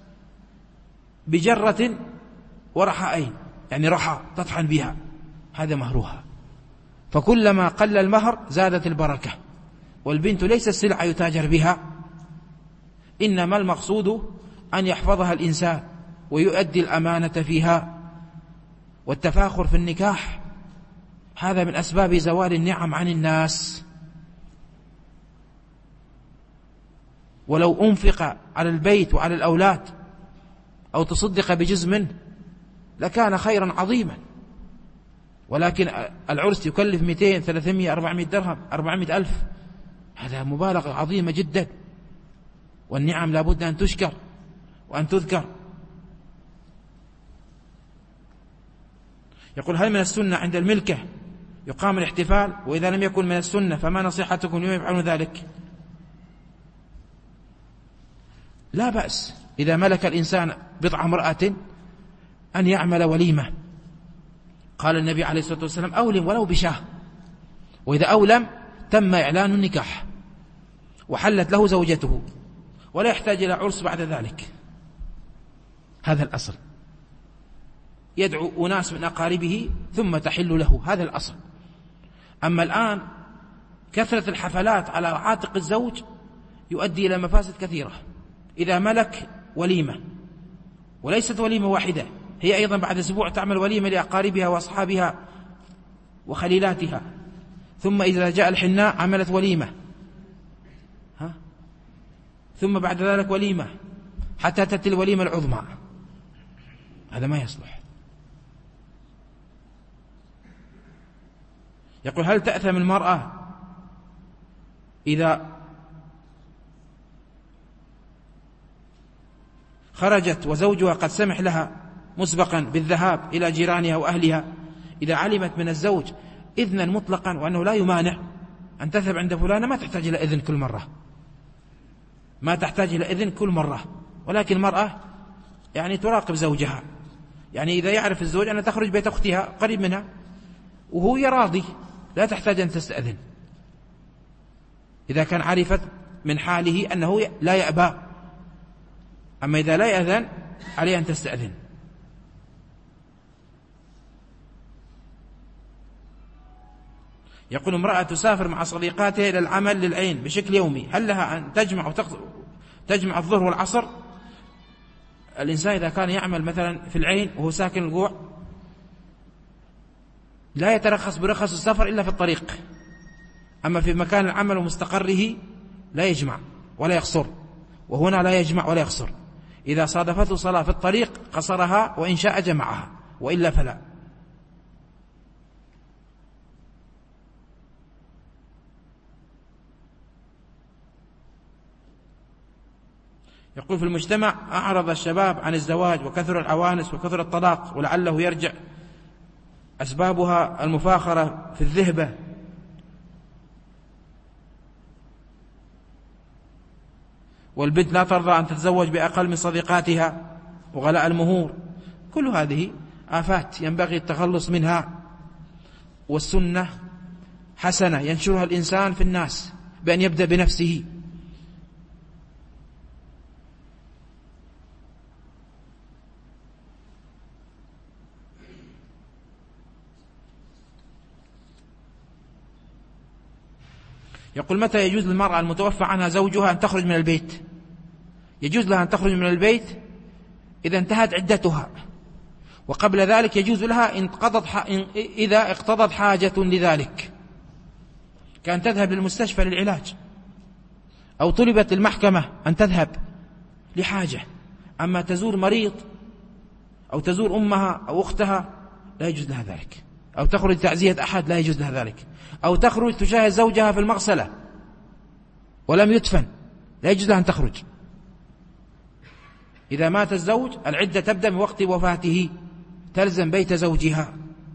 بجرة ورحائين، يعني رحى تطحن بها، هذا مهرها. فكلما قل المهر زادت البركة. والبنت ليست سلعة يتاجر بها، إنما المقصود أن يحفظها الإنسان ويؤدي الأمانة فيها. والتفاخر في النكاح هذا من أسباب زوال النعم عن الناس. ولو أنفق على البيت وعلى الأولاد أو تصدق بجزء منه لكان خيرا عظيما، ولكن العرس يكلف 200 300 400 درهم 400 ألف، هذا مبالغة عظيمة جدا. والنعم لابد أن تشكر وأن تذكر. يقول هل من السنة عند الملكة يقام الاحتفال؟ وإذا لم يكن من السنة فما نصيحتكم لمن يفعلون ذلك؟ لا بأس إذا ملك الإنسان بضع امرأة أن يعمل وليمة. قال النبي عليه الصلاة والسلام أولم ولو بشاه، وإذا أولم تم إعلان النكاح وحلت له زوجته ولا يحتاج إلى عرس بعد ذلك. هذا الأصل. يدعو أناس من أقاربه ثم تحل له، هذا الأصل. أما الآن كثرة الحفلات على عاتق الزوج يؤدي إلى مفاسد كثيرة. إذا ملك وليمة، وليست وليمة واحدة، هي أيضا بعد أسبوع تعمل وليمة لأقاربها وأصحابها وخليلاتها، ثم إذا جاء الحناء عملت وليمة، ثم بعد ذلك وليمة حتى تأتي الوليمة العظمى. هذا ما يصلح. يقول هل تأثم المرأة إذا خرجت وزوجها قد سمح لها مسبقا بالذهاب إلى جيرانها وأهلها، إذا علمت من الزوج إذنا مطلقا وأنه لا يمانع أن تذهب عند فلانة، ما تحتاج إلى إذن كل مرة، ما تحتاج إلى إذن كل مرة. ولكن المرأة يعني تراقب زوجها، يعني إذا يعرف الزوج أن تخرج بيت أختها قريب منها وهو يراضي لا تحتاج أن تستأذن، إذا كان عرفت من حاله أنه لا يأبى. أما إذا لا يأذن عليه أن تستأذن. يقول امرأة تسافر مع صديقاتها إلى العمل للعين بشكل يومي، هل لها أن تجمع الظهر والعصر؟ الإنسان إذا كان يعمل مثلا في العين وهو ساكن القوع لا يترخص برخص السفر إلا في الطريق، أما في مكان العمل ومستقره لا يجمع ولا يقصر، وهنا لا يجمع ولا يقصر. إذا صادفته صلاة في الطريق قصرها، وإن شاء جمعها، وإلا فلا. يقول في المجتمع أعرض الشباب عن الزواج وكثر العوانس وكثر الطلاق، ولعله يرجع أسبابها المفاخرة في الذهبة والبنت لا ترضى أن تتزوج بأقل من صديقاتها وغلاء المهور. كل هذه آفات ينبغي التخلص منها، والسنة حسنة ينشرها الإنسان في الناس بأن يبدأ بنفسه. يقول متى يجوز للمرأة المتوفى عنها زوجها أن تخرج من البيت؟ يجوز لها أن تخرج من البيت إذا انتهت عدتها، وقبل ذلك يجوز لها إذا اقتضت حاجة لذلك، كأن تذهب للمستشفى للعلاج، أو طلبت المحكمة أن تذهب لحاجة. أما تزور مريض أو تزور أمها أو أختها لا يجوز لها ذلك، أو تخرج تعزية أحد لا يجوز لها ذلك، أو تخرج تشاهد زوجها في المغسلة ولم يدفن لا يجوز لها أن تخرج. إذا مات الزوج العدة تبدأ من وقت وفاته، تلزم بيت زوجها.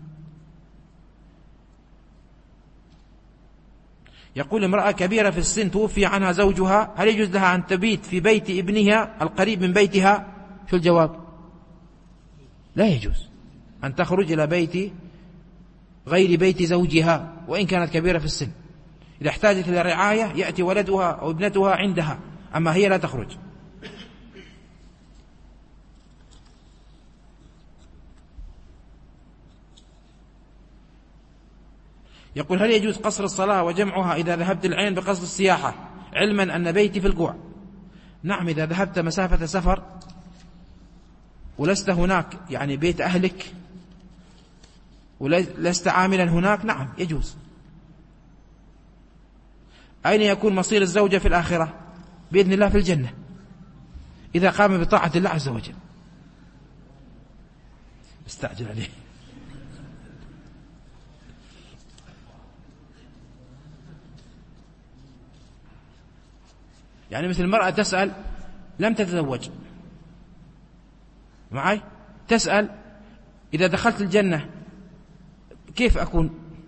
يقول امرأة كبيرة في السن توفي عنها زوجها، هل يجوز لها أن تبيت في بيت ابنها القريب من بيتها؟ شو الجواب؟ لا يجوز أن تخرج إلى بيت غير بيت زوجها وإن كانت كبيرة في السن. إذا احتاجت إلى رعاية يأتي ولدها أو ابنتها عندها، أما هي لا تخرج. يقول هل يجوز قصر الصلاة وجمعها إذا ذهبت العين بقصد السياحة علما أن بيتي في القوع؟ نعم، إذا ذهبت مسافة سفر ولست هناك، يعني بيت أهلك ولست عاملا هناك، نعم يجوز. أين يكون مصير الزوجة في الآخرة؟ بإذن الله في الجنة إذا قام بطاعة الله عز وجل. استعجل عليه. يعني مثل المرأة تسأل لم تتزوج معي، تسأل إذا دخلت الجنة كيف أكون؟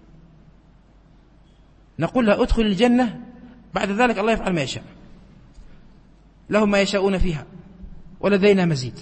نقول لها ادخل الجنة، بعد ذلك الله يفعل ما يشاء، لهم ما يشاءون فيها ولدينا مزيد.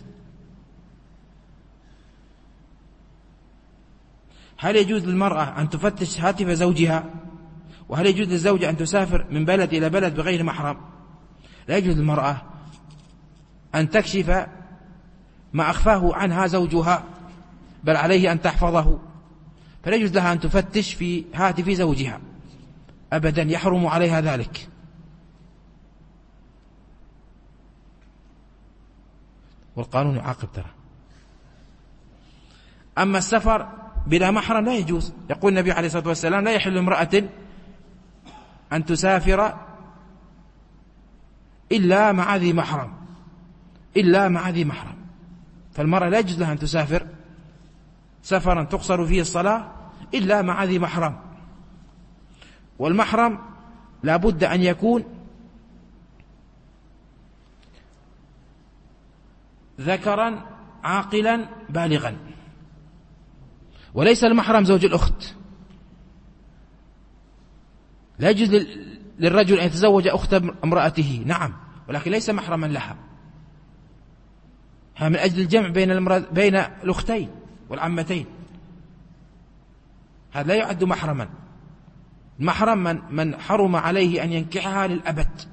هل يجوز للمرأة أن تفتش هاتف زوجها؟ وهل يجوز للزوجة أن تسافر من بلد إلى بلد بغير محرم؟ لا يجوز للمرأة أن تكشف ما أخفاه عنها زوجها، بل عليه أن تحفظه، فلا يجوز لها أن تفتش في هاتف زوجها أبدا، يحرم عليها ذلك. والقانون يعاقب ترى. أما السفر بلا محرم لا يجوز. يقول النبي عليه الصلاة والسلام لا يحل امرأة أن تسافر إلا مع ذي محرم، إلا مع ذي محرم. فالمرأة لا يجوز لها أن تسافر سفرا تقصر فيه الصلاة إلا مع ذي محرم. والمحرم لا بد أن يكون ذكرا عاقلا بالغا، وليس المحرم زوج الأخت. لا يجوز للرجل أن يتزوج أخت امرأته، نعم، ولكن ليس محرما لها. من أجل الجمع بين الأختين والعمتين، هذا لا يعد محرما. المحرم من حرم عليه أن ينكحها للأبد.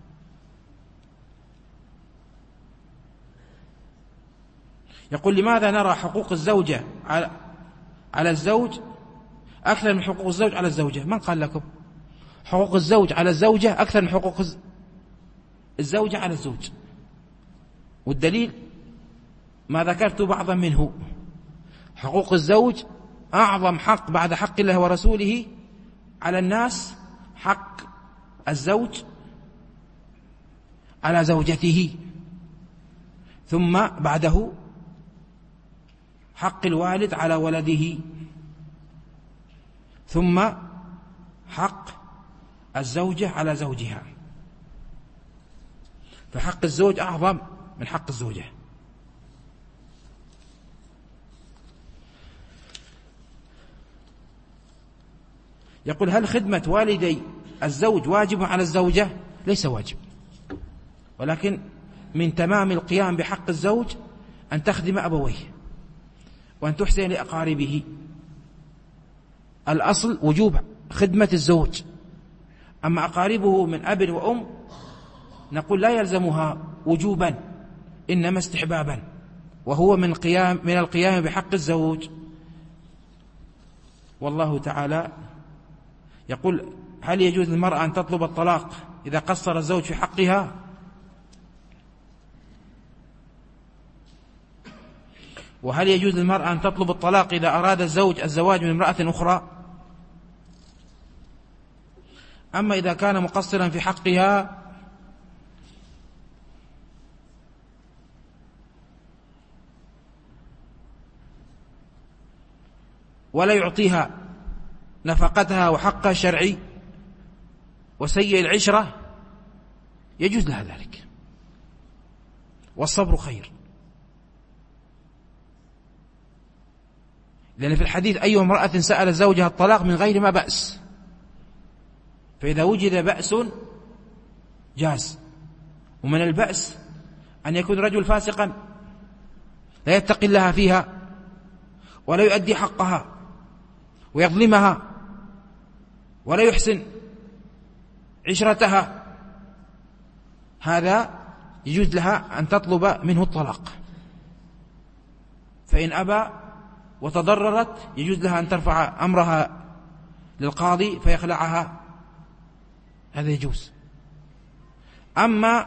يقول لماذا نرى حقوق الزوجة على الزوج أكثر من حقوق الزوج على الزوجة؟ من قال لكم؟ حقوق الزوج على الزوجة أكثر من حقوق الزوجة على الزوج، والدليل ما ذكرت بعضا منه. حقوق الزوج أعظم حق بعد حق الله ورسوله على الناس، حق الزوج على زوجته، ثم بعده حق الوالد على ولده، ثم حق الزوجة على زوجها. فحق الزوج أعظم من حق الزوجة. يقول هل خدمة والدي الزوج واجب على الزوجة؟ ليس واجب، ولكن من تمام القيام بحق الزوج أن تخدم أبويه وأن تحسن لأقاربه. الأصل وجوب خدمة الزوج، أما أقاربه من أب وأم نقول لا يلزمها وجوبا، إنما استحبابا، وهو من القيام بحق الزوج. والله تعالى يقول هل يجوز للمرأة أن تطلب الطلاق إذا قصر الزوج في حقها؟ وهل يجوز للمرأة أن تطلب الطلاق إذا أراد الزوج الزواج من امرأة أخرى؟ أما إذا كان مقصرا في حقها ولا يعطيها نفقتها وحقها الشرعي وسيء العشرة، يجوز لها ذلك. والصبر خير. لأن في الحديث أي امرأة سأل زوجها الطلاق من غير ما بأس، فإذا وجد بأس جاز. ومن البأس أن يكون رجل فاسقا لا يتقي الله فيها ولا يؤدي حقها ويظلمها ولا يحسن عشرتها، هذا يجوز لها أن تطلب منه الطلاق، فإن أبى وتضررت يجوز لها أن ترفع أمرها للقاضي فيخلعها، هذا يجوز. أما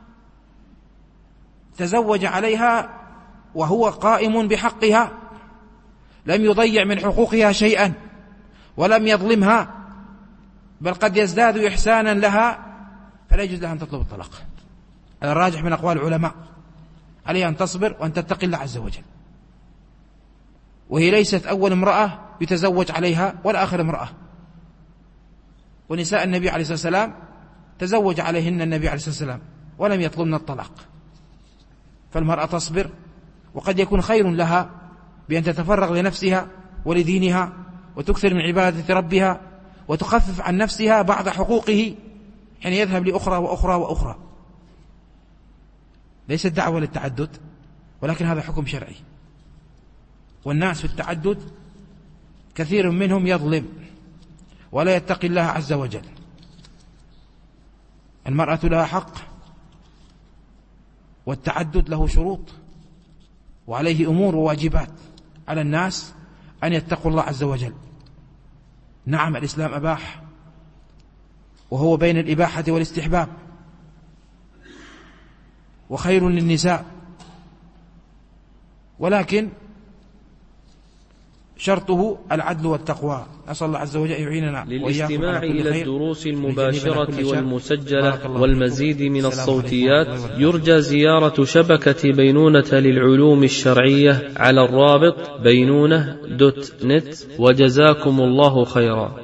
تزوج عليها وهو قائم بحقها، لم يضيع من حقوقها شيئا ولم يظلمها، بل قد يزداد إحسانا لها، فلا يجوز لها أن تطلب الطلاق. هذا الراجح من أقوال العلماء، عليها أن تصبر وأن تتقي الله عز وجل. وهي ليست أول امرأة يتزوج عليها ولا آخر امرأة، ونساء النبي عليه الصلاة والسلام تزوج عليهن النبي عليه الصلاة والسلام ولم يطلبن الطلاق. فالمرأة تصبر، وقد يكون خير لها بأن تتفرغ لنفسها ولدينها وتكثر من عبادة ربها وتخفف عن نفسها بعض حقوقه، يعني يذهب لأخرى وأخرى وأخرى. ليست دعوة للتعدد، ولكن هذا حكم شرعي. والناس في التعدد كثير منهم يظلم ولا يتقي الله عز وجل. المرأة لها حق، والتعدد له شروط وعليه أمور وواجبات على الناس أن يتقوا الله عز وجل. نعم، الإسلام أباح، وهو بين الإباحة والاستحباب، وخير للنساء، ولكن شرطه العدل والتقوى. أسأل الله عز وجل يعيننا للاستماع إلى الدروس المباشرة والمسجلة والمزيد من الصوتيات، يرجى زيارة شبكة بينونة للعلوم الشرعية على الرابط بينونة.net. وجزاكم الله خيرا.